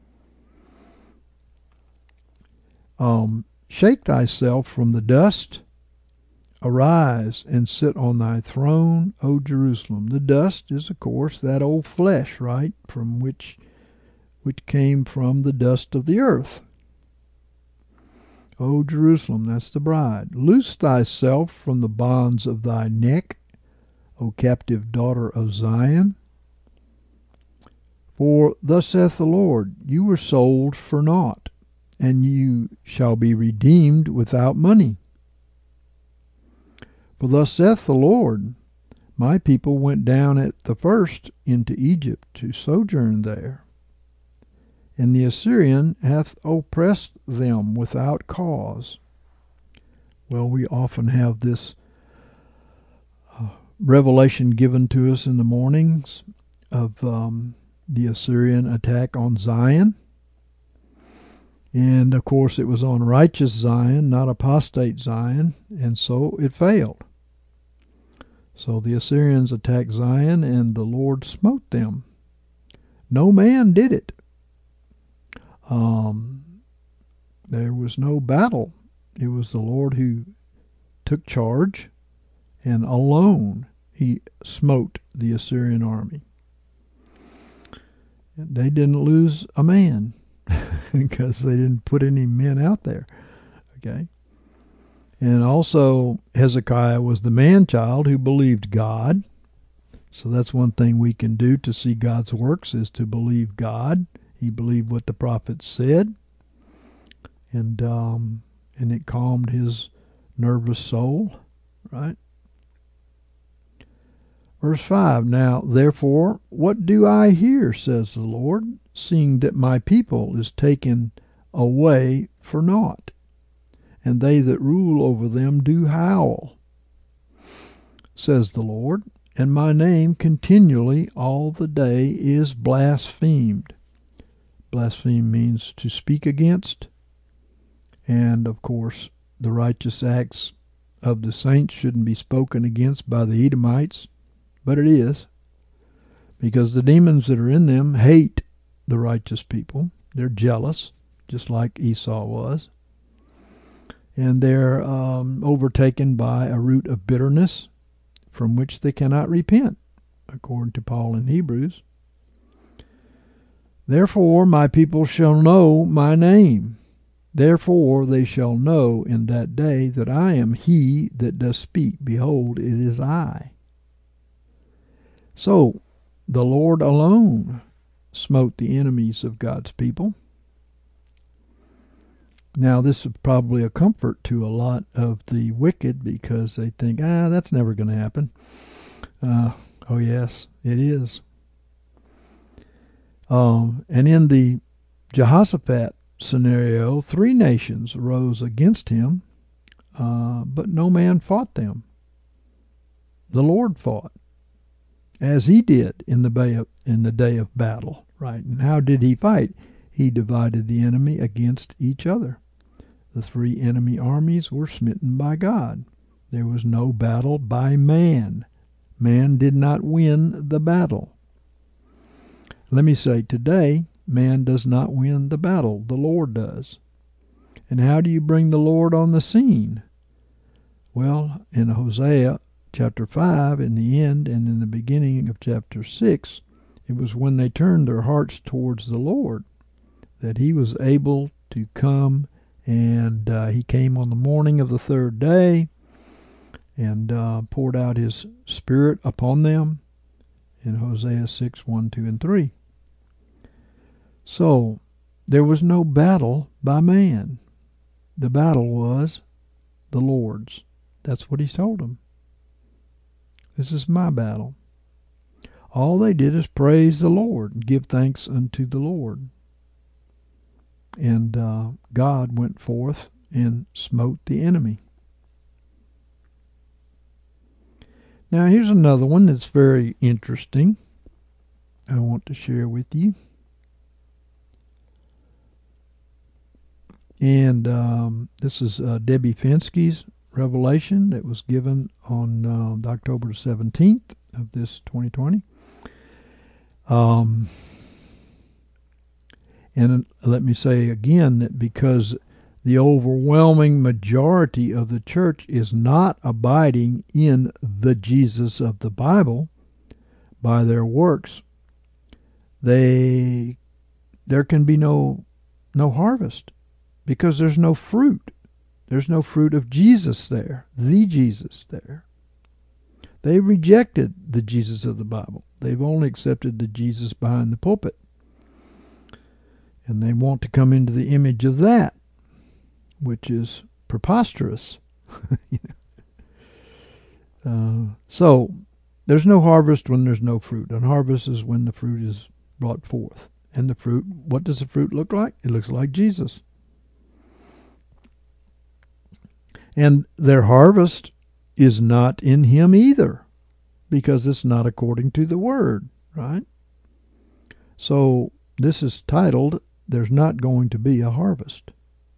Um, shake thyself from the dust. Arise and sit on thy throne, O Jerusalem. The dust is, of course, that old flesh, right, from which which came from the dust of the earth. O Jerusalem, that's the bride. Loose thyself from the bonds of thy neck, O captive daughter of Zion. For thus saith the Lord, you were sold for naught, and you shall be redeemed without money. For thus saith the Lord, my people went down at the first into Egypt to sojourn there, and the Assyrian hath oppressed them without cause. Well, we often have this uh, revelation given to us in the mornings of um, the Assyrian attack on Zion. And, of course, it was on righteous Zion, not apostate Zion, and so it failed. So the Assyrians attacked Zion, and the Lord smote them. No man did it. Um, there was no battle. It was the Lord who took charge, and alone he smote the Assyrian army. They didn't lose a man because they didn't put any men out there. Okay. And also Hezekiah was the man-child who believed God. So that's one thing we can do to see God's works, is to believe God. He believed what the prophets said, and um, and it calmed his nervous soul, right? Verse five, now, therefore, what do I hear, says the Lord, seeing that my people is taken away for naught, and they that rule over them do howl, says the Lord, and my name continually all the day is blasphemed. Blaspheme means to speak against, and of course the righteous acts of the saints shouldn't be spoken against by the Edomites, but it is, because the demons that are in them hate the righteous people. They're jealous, just like Esau was, and they're um, overtaken by a root of bitterness from which they cannot repent, according to Paul in Hebrews. Therefore my people shall know my name. Therefore they shall know in that day that I am he that does speak. Behold, it is I. So the Lord alone smote the enemies of God's people. Now this is probably a comfort to a lot of the wicked, because they think, ah, that's never going to happen. Uh, oh yes, it is. Um, and in the Jehoshaphat scenario, three nations rose against him, uh, but no man fought them. The Lord fought, as he did in the bay of, in the day of battle, right? And how did he fight? He divided the enemy against each other. The three enemy armies were smitten by God. There was no battle by man. Man did not win the battle. Let me say, today, man does not win the battle. The Lord does. And how do you bring the Lord on the scene? Well, in Hosea chapter five, in the end, and in the beginning of chapter six, it was when they turned their hearts towards the Lord that he was able to come, and uh, he came on the morning of the third day and uh, poured out his Spirit upon them in Hosea six, one, two, and three. So there was no battle by man. The battle was the Lord's. That's what he told them. This is my battle. All they did is praise the Lord and give thanks unto the Lord. And uh, God went forth and smote the enemy. Now here's another one that's very interesting I want to share with you. And um, this is uh, Debbie Fenske's revelation that was given on uh, October seventeenth of this twenty twenty. Um, and let me say again that because the overwhelming majority of the church is not abiding in the Jesus of the Bible by their works, they there can be no no harvest, because there's no fruit. There's no fruit of Jesus there, the Jesus there. They rejected the Jesus of the Bible. They've only accepted the Jesus behind the pulpit. And they want to come into the image of that, which is preposterous. uh, so, there's no harvest when there's no fruit. And harvest is when the fruit is brought forth. And the fruit, what does the fruit look like? It looks like Jesus. And their harvest is not in him either, because it's not according to the word, right? So this is titled, There's Not Going to Be a Harvest.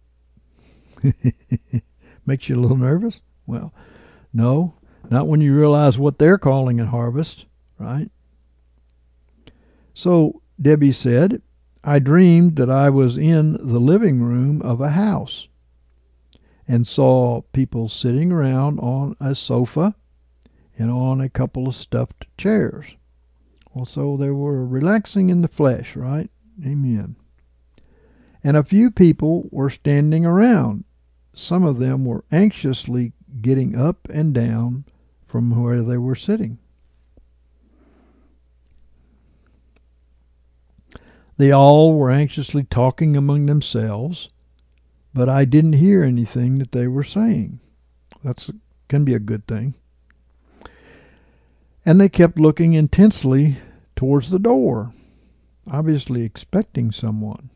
Makes you a little nervous? Well, no, not when you realize what they're calling a harvest, right? So Debbie said, I dreamed that I was in the living room of a house and saw people sitting around on a sofa and on a couple of stuffed chairs. Well, so they were relaxing in the flesh, right? Amen. And a few people were standing around. Some of them were anxiously getting up and down from where they were sitting. They all were anxiously talking among themselves, but I didn't hear anything that they were saying. That can be a good thing. And they kept looking intensely towards the door, obviously expecting someone.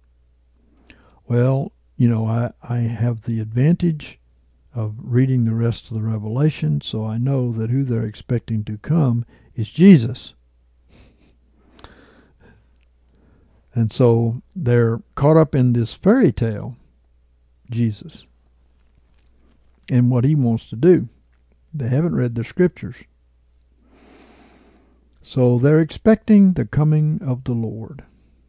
Well, you know, I, I have the advantage of reading the rest of the Revelation, so I know that who they're expecting to come is Jesus. And so they're caught up in this fairy tale, Jesus, and what he wants to do. They haven't read the scriptures. So they're expecting the coming of the Lord.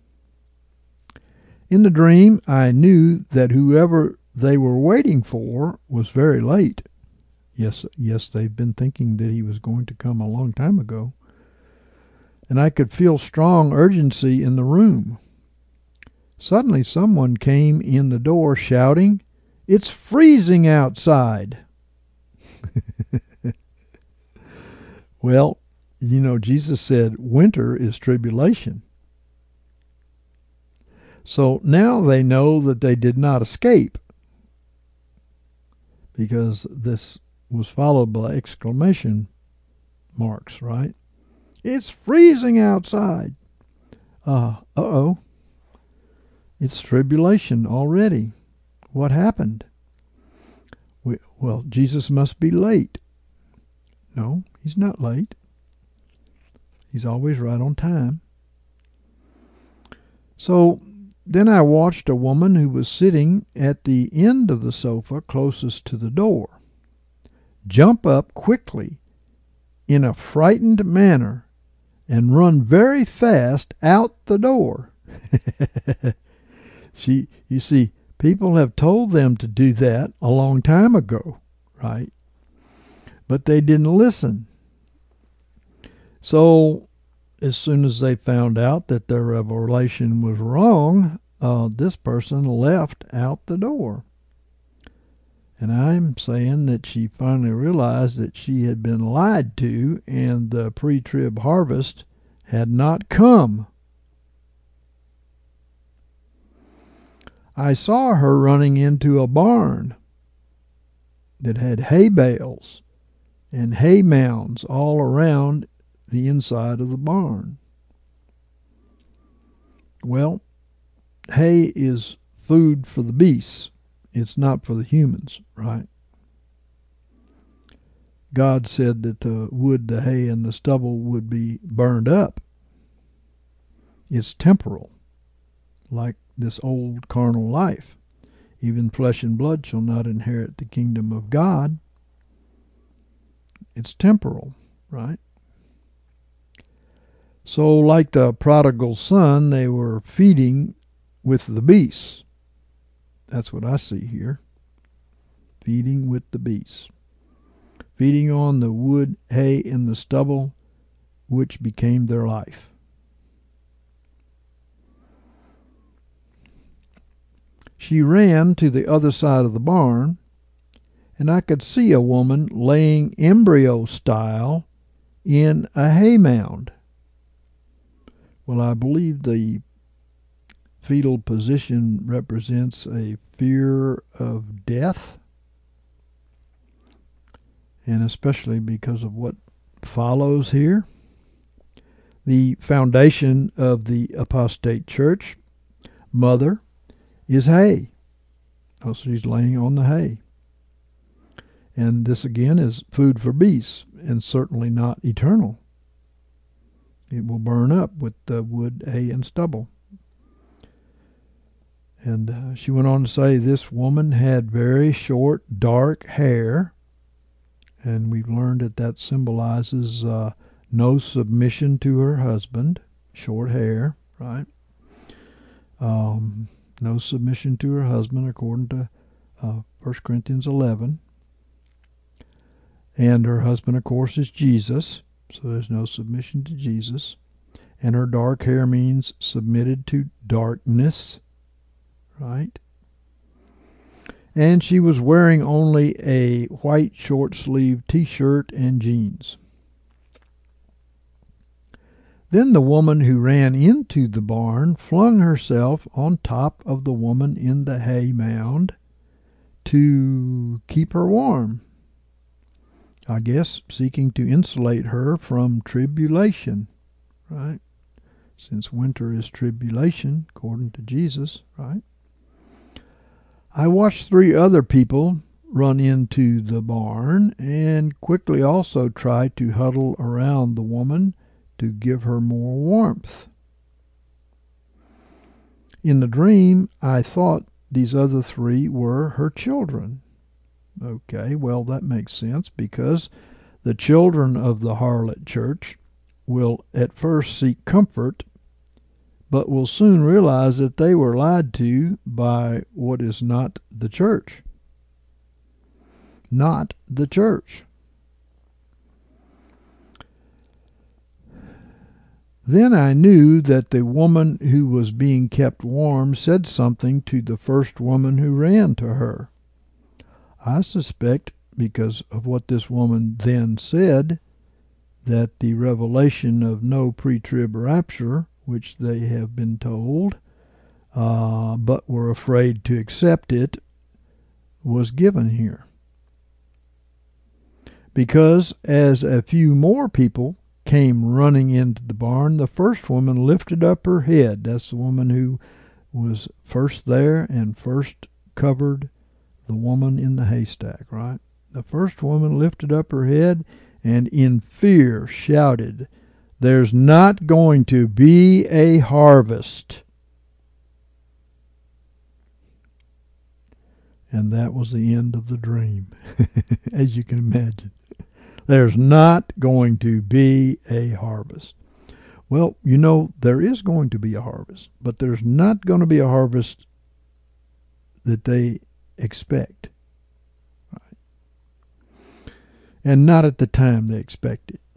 In the dream, I knew that whoever they were waiting for was very late. Yes, yes, they've been thinking that he was going to come a long time ago. And I could feel strong urgency in the room. Suddenly someone came in the door shouting, "It's freezing outside." Well, you know, Jesus said winter is tribulation. So now they know that they did not escape, because this was followed by exclamation marks, right? It's freezing outside. Uh, uh-oh. It's tribulation already. What happened? We, well, Jesus must be late. No, he's not late. He's always right on time. So then I watched a woman who was sitting at the end of the sofa closest to the door jump up quickly in a frightened manner and run very fast out the door. She, you see, people have told them to do that a long time ago, right? But they didn't listen. So as soon as they found out that their revelation was wrong, uh, this person left out the door. And I'm saying that she finally realized that she had been lied to and the pre-trib harvest had not come. I saw her running into a barn that had hay bales and hay mounds all around the inside of the barn. Well, hay is food for the beasts. It's not for the humans, right? God said that the wood, the hay, and the stubble would be burned up. It's temporal, like this old carnal life. Even flesh and blood shall not inherit the kingdom of God. It's temporal, right? So like the prodigal son, they were feeding with the beasts. That's what I see here. Feeding with the beasts. Feeding on the wood, hay, and the stubble, which became their life. She ran to the other side of the barn, and I could see a woman laying embryo style in a hay mound. Well, I believe the fetal position represents a fear of death, and especially because of what follows here. The foundation of the apostate church, mother, is hay. Oh, so she's laying on the hay. And this again is food for beasts, and certainly not eternal. It will burn up with the wood, hay, and stubble. And uh, she went on to say this woman had very short, dark hair, and we've learned that that symbolizes uh, no submission to her husband, short hair. right? Um, no submission to her husband, according to uh, First Corinthians eleven. And her husband, of course, is Jesus, so there's no submission to Jesus. And her dark hair means submitted to darkness, right? And she was wearing only a white short-sleeved t-shirt and jeans. Then the woman who ran into the barn flung herself on top of the woman in the hay mound to keep her warm, I guess seeking to insulate her from tribulation, right? Since winter is tribulation, according to Jesus, right? I watched three other people run into the barn and quickly also try to huddle around the woman to give her more warmth. In the dream, I thought these other three were her children. Okay, well, that makes sense, because the children of the harlot church will at first seek comfort, but will soon realize that they were lied to by what is not the church. Not the church. Then I knew that the woman who was being kept warm said something to the first woman who ran to her. I suspect, because of what this woman then said, that the revelation of no pre-trib rapture, which they have been told, uh, but were afraid to accept it, was given here. Because as a few more people came running into the barn, the first woman lifted up her head. That's the woman who was first there and first covered the woman in the haystack, right? The first woman lifted up her head and in fear shouted, "There's not going to be a harvest." And that was the end of the dream, as you can imagine. There's not going to be a harvest. Well, you know, there is going to be a harvest, but there's not going to be a harvest that they expect. Right? And not at the time they expect it.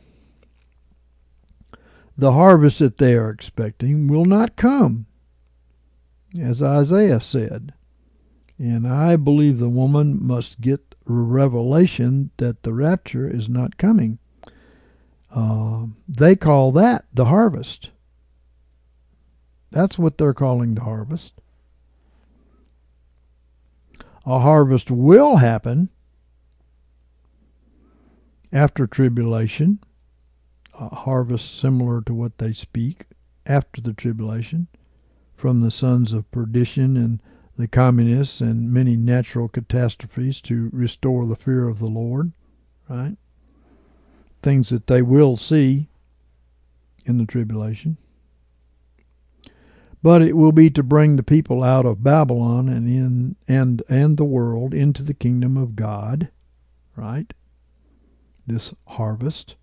The harvest that they are expecting will not come, as Isaiah said. And I believe the woman must get a revelation that the rapture is not coming. Uh, they call that the harvest. That's what they're calling the harvest. A harvest will happen after tribulation, a harvest similar to what they speak after the tribulation, from the sons of perdition and the communists and many natural catastrophes to restore the fear of the Lord, right? Things that they will see in the tribulation. But it will be to bring the people out of Babylon and in and and the world into the kingdom of God, right? This harvest.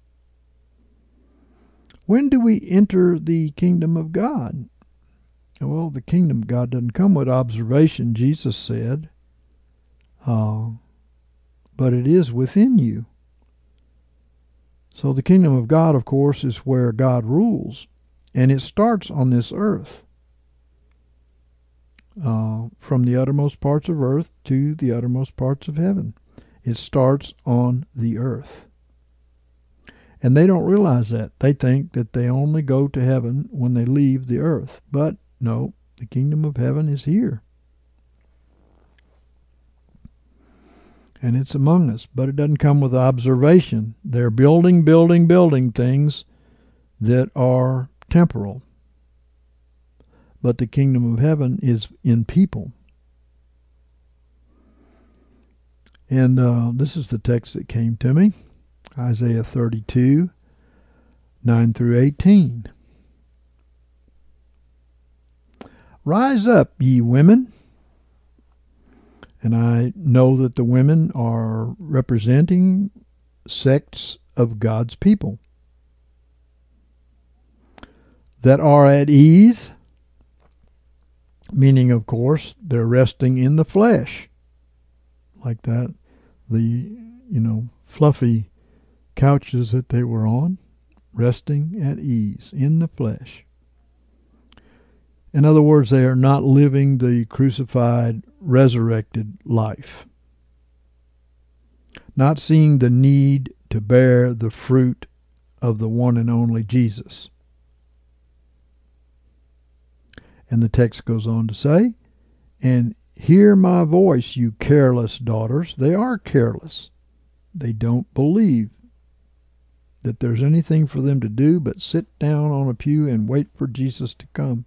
When do we enter the kingdom of God? Well, the kingdom of God doesn't come with observation, Jesus said, uh, but it is within you. So the kingdom of God, of course, is where God rules, and it starts on this earth. Uh, from the uttermost parts of earth to the uttermost parts of heaven. It starts on the earth. And they don't realize that. They think that they only go to heaven when they leave the earth. But no, the kingdom of heaven is here. And it's among us. But it doesn't come with observation. They're building, building, building things that are temporal. But the kingdom of heaven is in people. And uh, this is the text that came to me. Isaiah thirty-two, nine through eighteen. Rise up, ye women. And I know that the women are representing sects of God's people. that are at ease, meaning, of course, they're resting in the flesh, like that, the, you know, fluffy couches that they were on, resting at ease in the flesh. In other words, they are not living the crucified, resurrected life, not seeing the need to bear the fruit of the one and only Jesus. And the text goes on to say, and hear my voice, you careless daughters. They are careless. They don't believe that there's anything for them to do but sit down on a pew and wait for Jesus to come.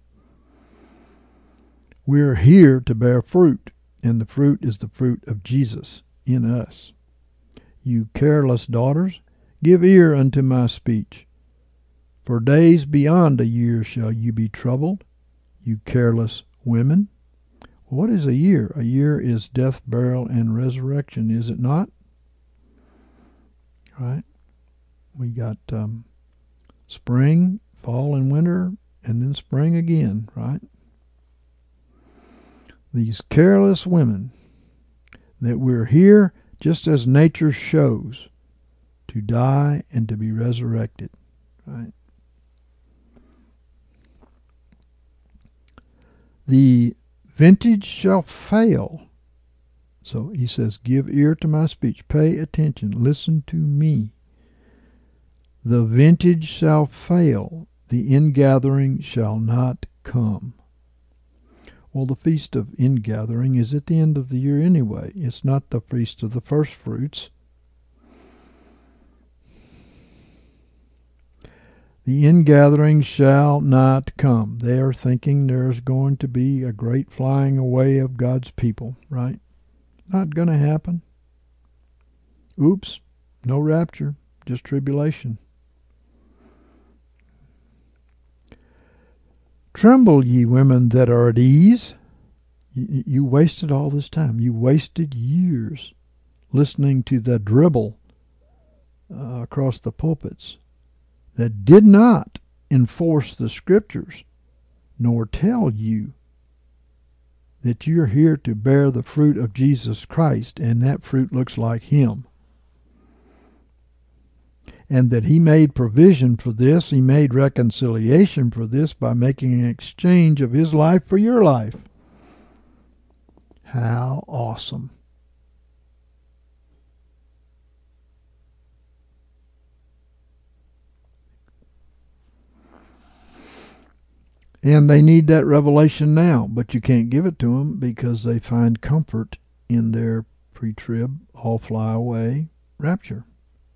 We're here to bear fruit, and the fruit is the fruit of Jesus in us. You careless daughters, give ear unto my speech. For days beyond a year shall you be troubled, you careless women. What is a year? A year is death, burial, and resurrection, is it not? Right? We got um, spring, fall, and winter, and then spring again, right? These careless women, that we're here just as nature shows, to die and to be resurrected, right? The vintage shall fail. So he says, give ear to my speech. Pay attention. Listen to me. The vintage shall fail. The ingathering shall not come. Well, the feast of ingathering is at the end of the year anyway. It's not the feast of the first fruits. The ingathering shall not come. They are thinking there's going to be a great flying away of God's people, right? Not going to happen. Oops, no rapture, just tribulation. Tremble, ye women that are at ease. You, you wasted all this time. You wasted years listening to the dribble uh, across the pulpits that did not enforce the Scriptures, nor tell you that you're here to bear the fruit of Jesus Christ, and that fruit looks like Him. And that He made provision for this, He made reconciliation for this by making an exchange of His life for your life. How awesome. And they need that revelation now, but you can't give it to them because they find comfort in their pre-trib, all fly away rapture.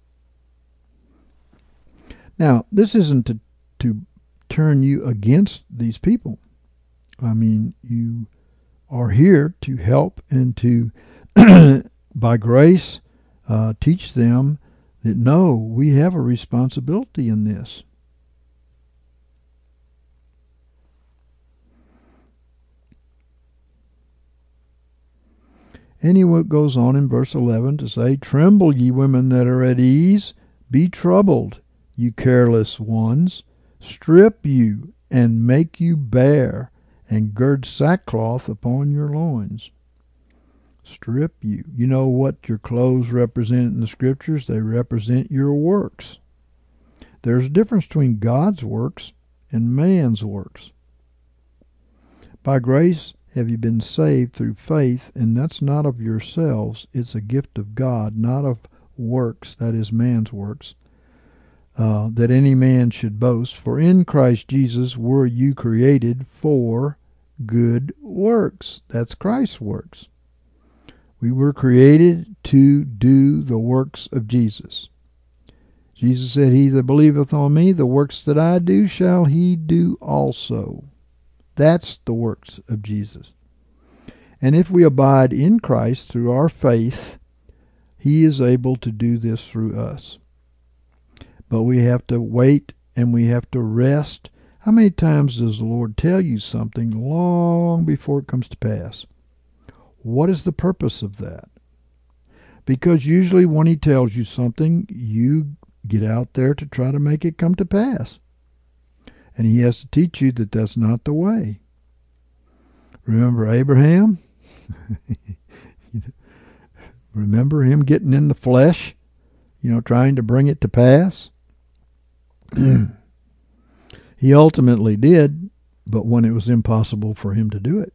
Now, this isn't to, to turn you against these people. I mean, you are here to help and to, by grace, uh, teach them that, no, we have a responsibility in this. And he goes on in verse eleven to say, tremble, ye women that are at ease, be troubled, you careless ones, strip you, and make you bare, and gird sackcloth upon your loins. Strip you. You know what your clothes represent in the Scriptures? They represent your works. There's a difference between God's works and man's works. By grace have you been saved through faith, and that's not of yourselves. It's a gift of God, not of works, that is man's works, uh, that any man should boast. For in Christ Jesus were you created for good works. That's Christ's works. We were created to do the works of Jesus. Jesus said, he that believeth on me, the works that I do shall he do also. That's the works of Jesus. And if we abide in Christ through our faith, he is able to do this through us. But we have to wait and we have to rest. How many times does the Lord tell you something long before it comes to pass? What is the purpose of that? Because usually when he tells you something, you get out there to try to make it come to pass. And he has to teach you that that's not the way. Remember Abraham? Remember him getting in the flesh, you know, trying to bring it to pass? He ultimately did, but when it was impossible for him to do it.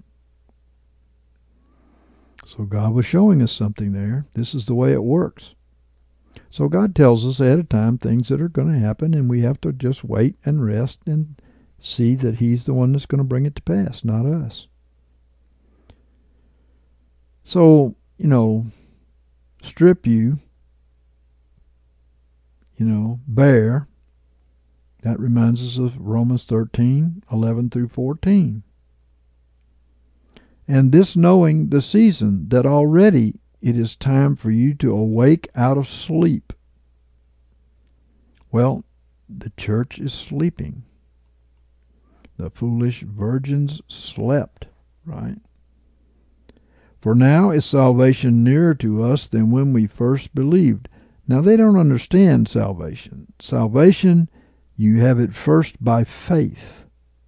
So God was showing us something there. This is the way it works. So God tells us ahead of time things that are going to happen, and we have to just wait and rest and see that he's the one that's going to bring it to pass, not us. So, you know, strip you, you know, bare. That reminds us of Romans thirteen, eleven through fourteen. And this knowing the season, that already it is time for you to awake out of sleep. Well, the church is sleeping. The foolish virgins slept, right? For now is salvation nearer to us than when we first believed. Now they don't understand salvation. Salvation, you have it first by faith.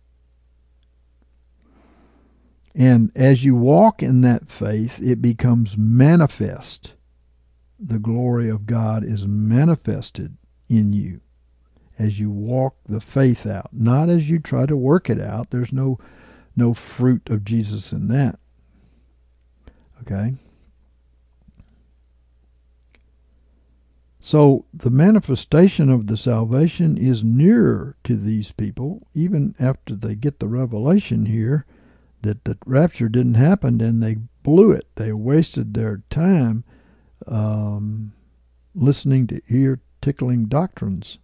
And as you walk in that faith, it becomes manifest. The glory of God is manifested in you as you walk the faith out, not as you try to work it out. There's no no fruit of Jesus in that. Okay? So the manifestation of the salvation is nearer to these people, even after they get the revelation here that the rapture didn't happen, and they blew it. They wasted their time um, listening to ear-tickling doctrines.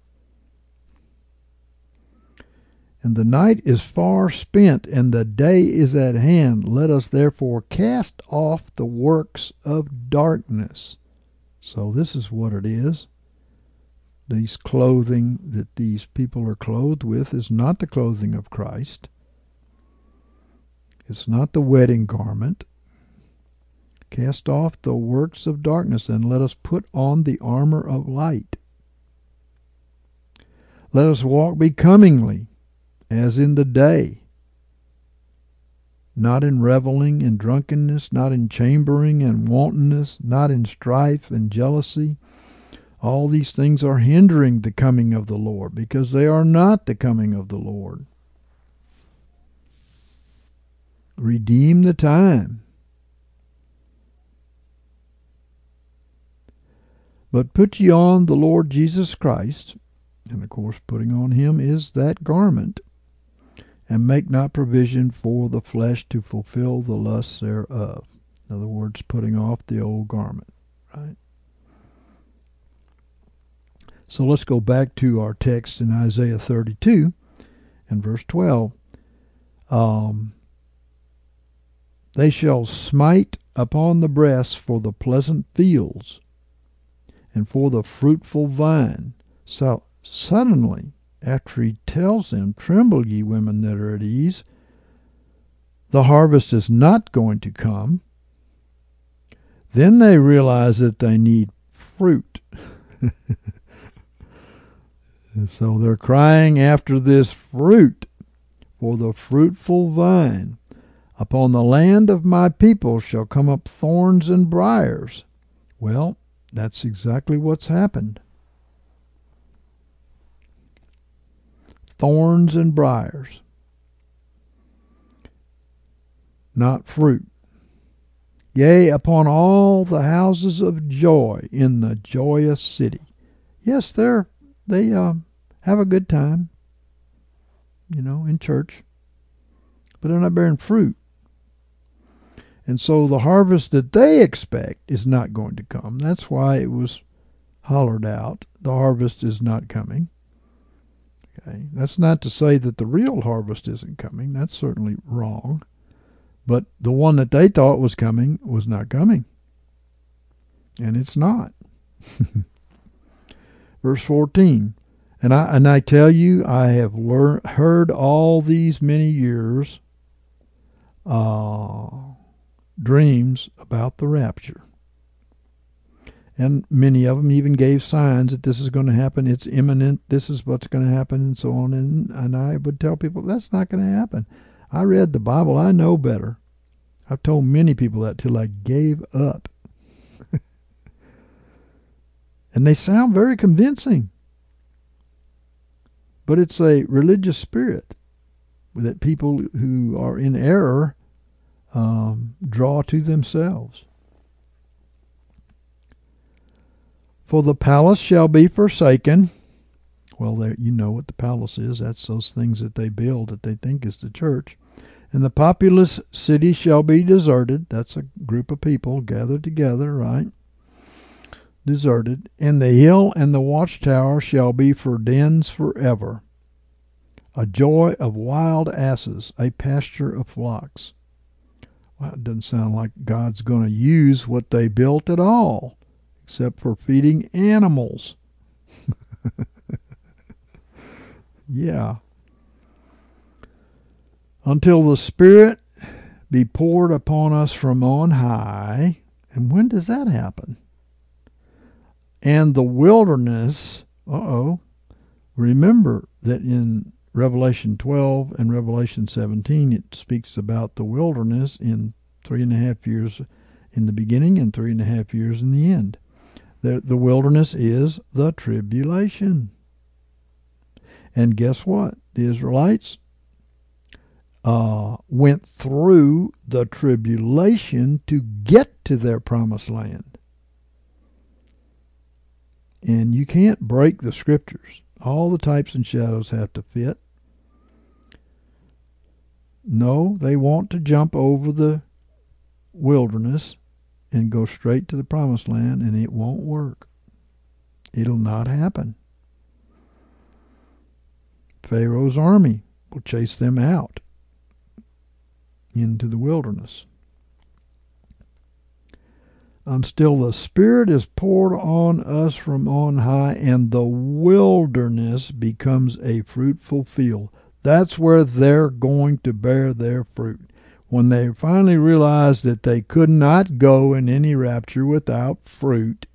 And the night is far spent, and the day is at hand. Let us therefore cast off the works of darkness. So this is what it is. These clothing that these people are clothed with is not the clothing of Christ. It's not the wedding garment. Cast off the works of darkness, and let us put on the armor of light. Let us walk becomingly, as in the day, not in reveling and drunkenness, not in chambering and wantonness, not in strife and jealousy. All these things are hindering the coming of the Lord, because they are not the coming of the Lord. Redeem the time. But put ye on the Lord Jesus Christ, and of course putting on him is that garment, and make not provision for the flesh to fulfill the lusts thereof. In other words, putting off the old garment, right? So let's go back to our text in Isaiah thirty-two and verse twelve. Um, they shall smite upon the breast for the pleasant fields, and for the fruitful vine. So suddenly, after he tells them, tremble ye women that are at ease, the harvest is not going to come, then they realize that they need fruit. And so they're crying after this fruit, for the fruitful vine. Upon the land of my people shall come up thorns and briars. Well, that's exactly what's happened. Thorns and briars, not fruit. Yea, upon all the houses of joy in the joyous city. Yes, they're, they uh, have a good time, you know, in church, but they're not bearing fruit. And so the harvest that they expect is not going to come. That's why it was hollered out. The harvest is not coming. Okay. That's not to say that the real harvest isn't coming. That's certainly wrong. But the one that they thought was coming was not coming. And it's not. Verse fourteen. And I and I tell you, I have learned, heard all these many years uh, dreams about the rapture. And many of them even gave signs that this is going to happen. It's imminent. This is what's going to happen, and so on. And, and I would tell people, that's not going to happen. I read the Bible. I know better. I've told many people that till I gave up. And they sound very convincing. But it's a religious spirit that people who are in error um, draw to themselves. For the palace shall be forsaken. Well, there, you know what the palace is. That's those things that they build that they think is the church. And the populous city shall be deserted. That's a group of people gathered together, right? Deserted. And the hill and the watchtower shall be for dens forever. A joy of wild asses, a pasture of flocks. Well, it doesn't sound like God's going to use what they built at all, except for feeding animals. Yeah. Until the Spirit be poured upon us from on high. And when does that happen? And the wilderness, uh-oh, remember that in Revelation twelve and Revelation seventeen, it speaks about the wilderness in three and a half years in the beginning and three and a half years in the end. The, the wilderness is the tribulation. And guess what? The Israelites uh, went through the tribulation to get to their promised land. And you can't break the scriptures. All the types and shadows have to fit. No, they want to jump over the wilderness and go straight to the promised land, and it won't work. It'll not happen. Pharaoh's army will chase them out into the wilderness. Until the Spirit is poured on us from on high, and the wilderness becomes a fruitful field. That's where they're going to bear their fruit. When they finally realize that they could not go in any rapture without fruit,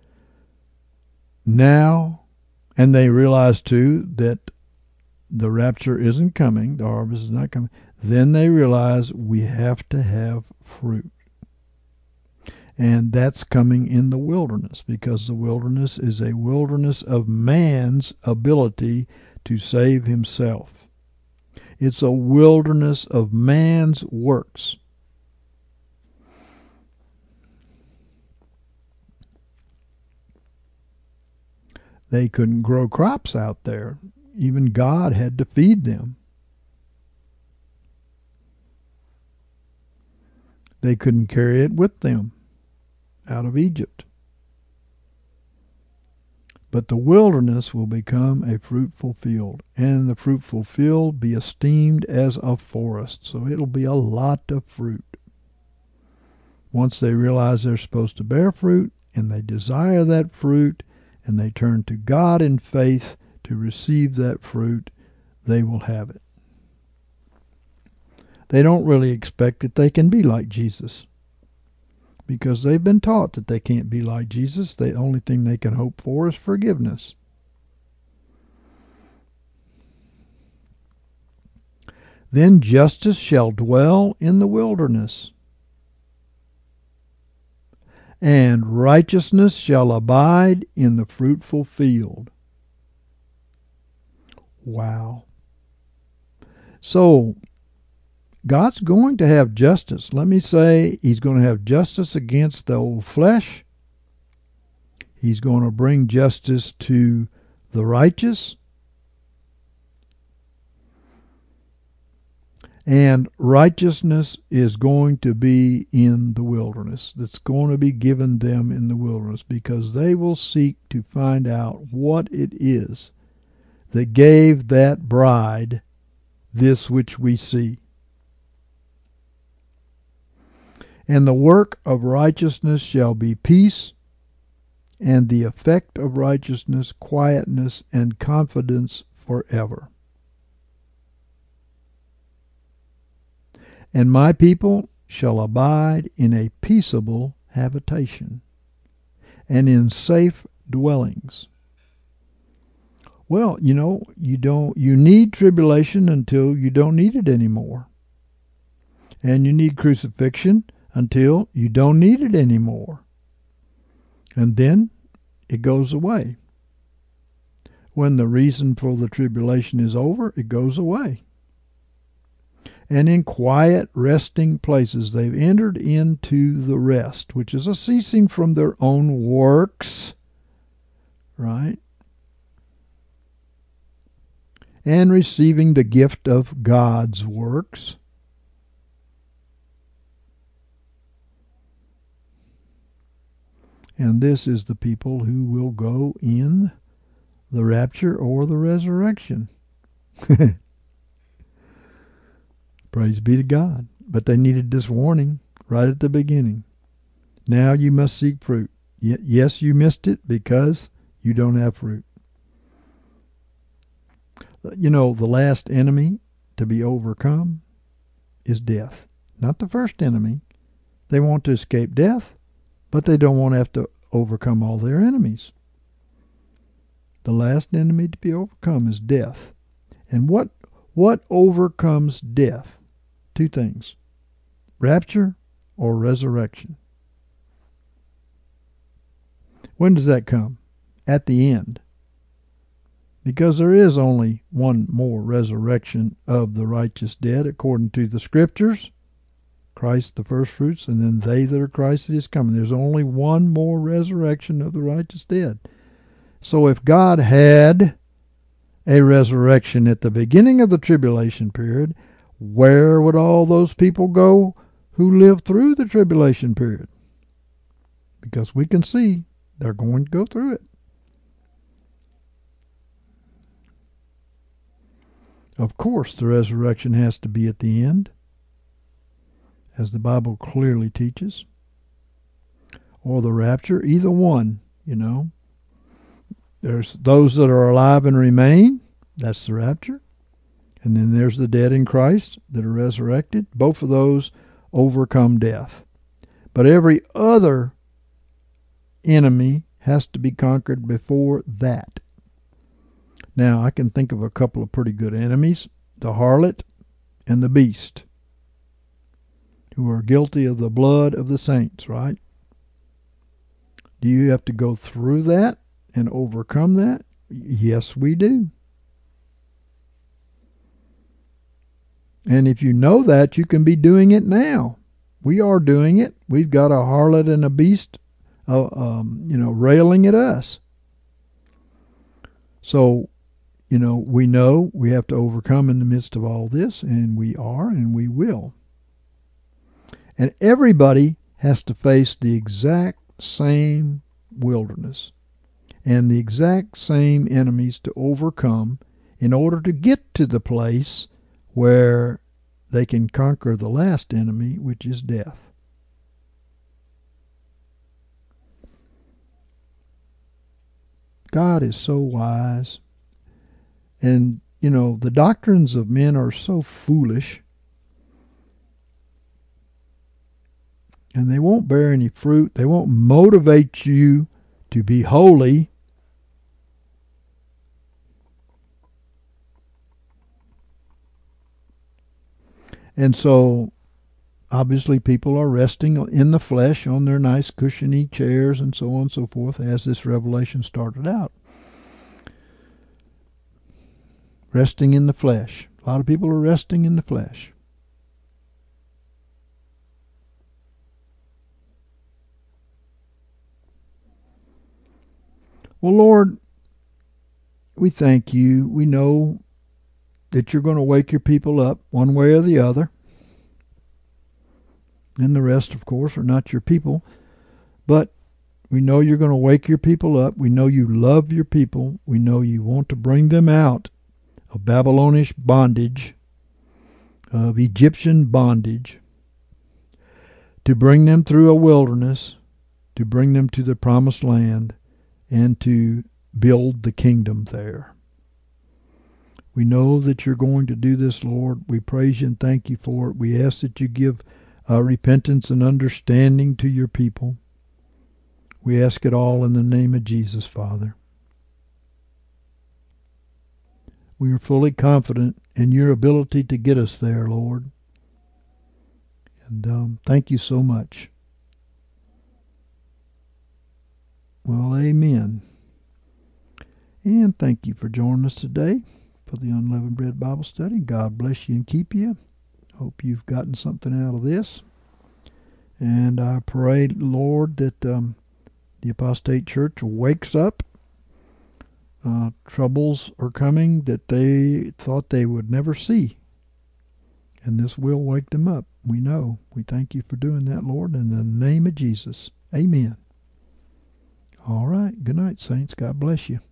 now, and they realize too that the rapture isn't coming, the harvest is not coming, then they realize we have to have fruit. And that's coming in the wilderness, because the wilderness is a wilderness of man's ability to save himself. It's a wilderness of man's works. They couldn't grow crops out there. Even God had to feed them. They couldn't carry it with them out of Egypt. But the wilderness will become a fruitful field, and the fruitful field be esteemed as a forest. So it'll be a lot of fruit. Once they realize they're supposed to bear fruit, and they desire that fruit, and they turn to God in faith to receive that fruit, they will have it. They don't really expect that they can be like Jesus, because they've been taught that they can't be like Jesus. The only thing they can hope for is forgiveness. Then justice shall dwell in the wilderness, and righteousness shall abide in the fruitful field. Wow. So, God's going to have justice. Let me say, he's going to have justice against the old flesh. He's going to bring justice to the righteous. And righteousness is going to be in the wilderness. That's going to be given them in the wilderness, because they will seek to find out what it is that gave that bride this which we see. And the work of righteousness shall be peace, and the effect of righteousness quietness and confidence forever. And my people shall abide in a peaceable habitation, and in safe dwellings. Well, you know, you don't you need tribulation until you don't need it anymore. And you need crucifixion until you don't need it anymore. And then it goes away. When the reason for the tribulation is over, it goes away. And in quiet, resting places, they've entered into the rest, which is a ceasing from their own works, right? And receiving the gift of God's works. And this is the people who will go in the rapture or the resurrection. Praise be to God. But they needed this warning right at the beginning. Now you must seek fruit. Yes, you missed it because you don't have fruit. You know, the last enemy to be overcome is death. Not the first enemy. They want to escape death, but they don't want to have to overcome all their enemies. The last enemy to be overcome is death. And what what overcomes death? Two things. Rapture or resurrection. When does that come? At the end. Because there is only one more resurrection of the righteous dead according to the Scriptures. Christ the first fruits, and then they that are Christ that is coming. There's only one more resurrection of the righteous dead. So if God had a resurrection at the beginning of the tribulation period, where would all those people go who lived through the tribulation period? Because we can see they're going to go through it. Of course, the resurrection has to be at the end, as the Bible clearly teaches, or the rapture, either one, you know. There's those that are alive and remain, that's the rapture. And then there's the dead in Christ that are resurrected. Both of those overcome death. But every other enemy has to be conquered before that. Now, I can think of a couple of pretty good enemies, the harlot and the beast, who are guilty of the blood of the saints, right? Do you have to go through that and overcome that? Yes, we do. And if you know that, you can be doing it now. We are doing it. We've got a harlot and a beast, uh, um, you know, railing at us. So, you know, we know we have to overcome in the midst of all this, and we are, and we will. And everybody has to face the exact same wilderness and the exact same enemies to overcome in order to get to the place where they can conquer the last enemy, which is death. God is so wise. And, you know, the doctrines of men are so foolish, and they won't bear any fruit. They won't motivate you to be holy. And so, obviously, people are resting in the flesh on their nice cushiony chairs and so on and so forth, as this revelation started out. Resting in the flesh. A lot of people are resting in the flesh. Well, Lord, we thank you. We know that you're going to wake your people up one way or the other. And the rest, of course, are not your people. But we know you're going to wake your people up. We know you love your people. We know you want to bring them out of Babylonish bondage, of Egyptian bondage, to bring them through a wilderness, to bring them to the promised land, and to build the kingdom there. We know that you're going to do this, Lord. We praise you and thank you for it. We ask that you give uh, repentance and understanding to your people. We ask it all in the name of Jesus, Father. We are fully confident in your ability to get us there, Lord. And um, thank you so much. Well, amen. And thank you for joining us today for the Unleavened Bread Bible Study. God bless you and keep you. Hope you've gotten something out of this. And I pray, Lord, that um, the apostate church wakes up. Uh, troubles are coming that they thought they would never see. And this will wake them up. We know. We thank you for doing that, Lord, in the name of Jesus. Amen. All right. Good night, saints. God bless you.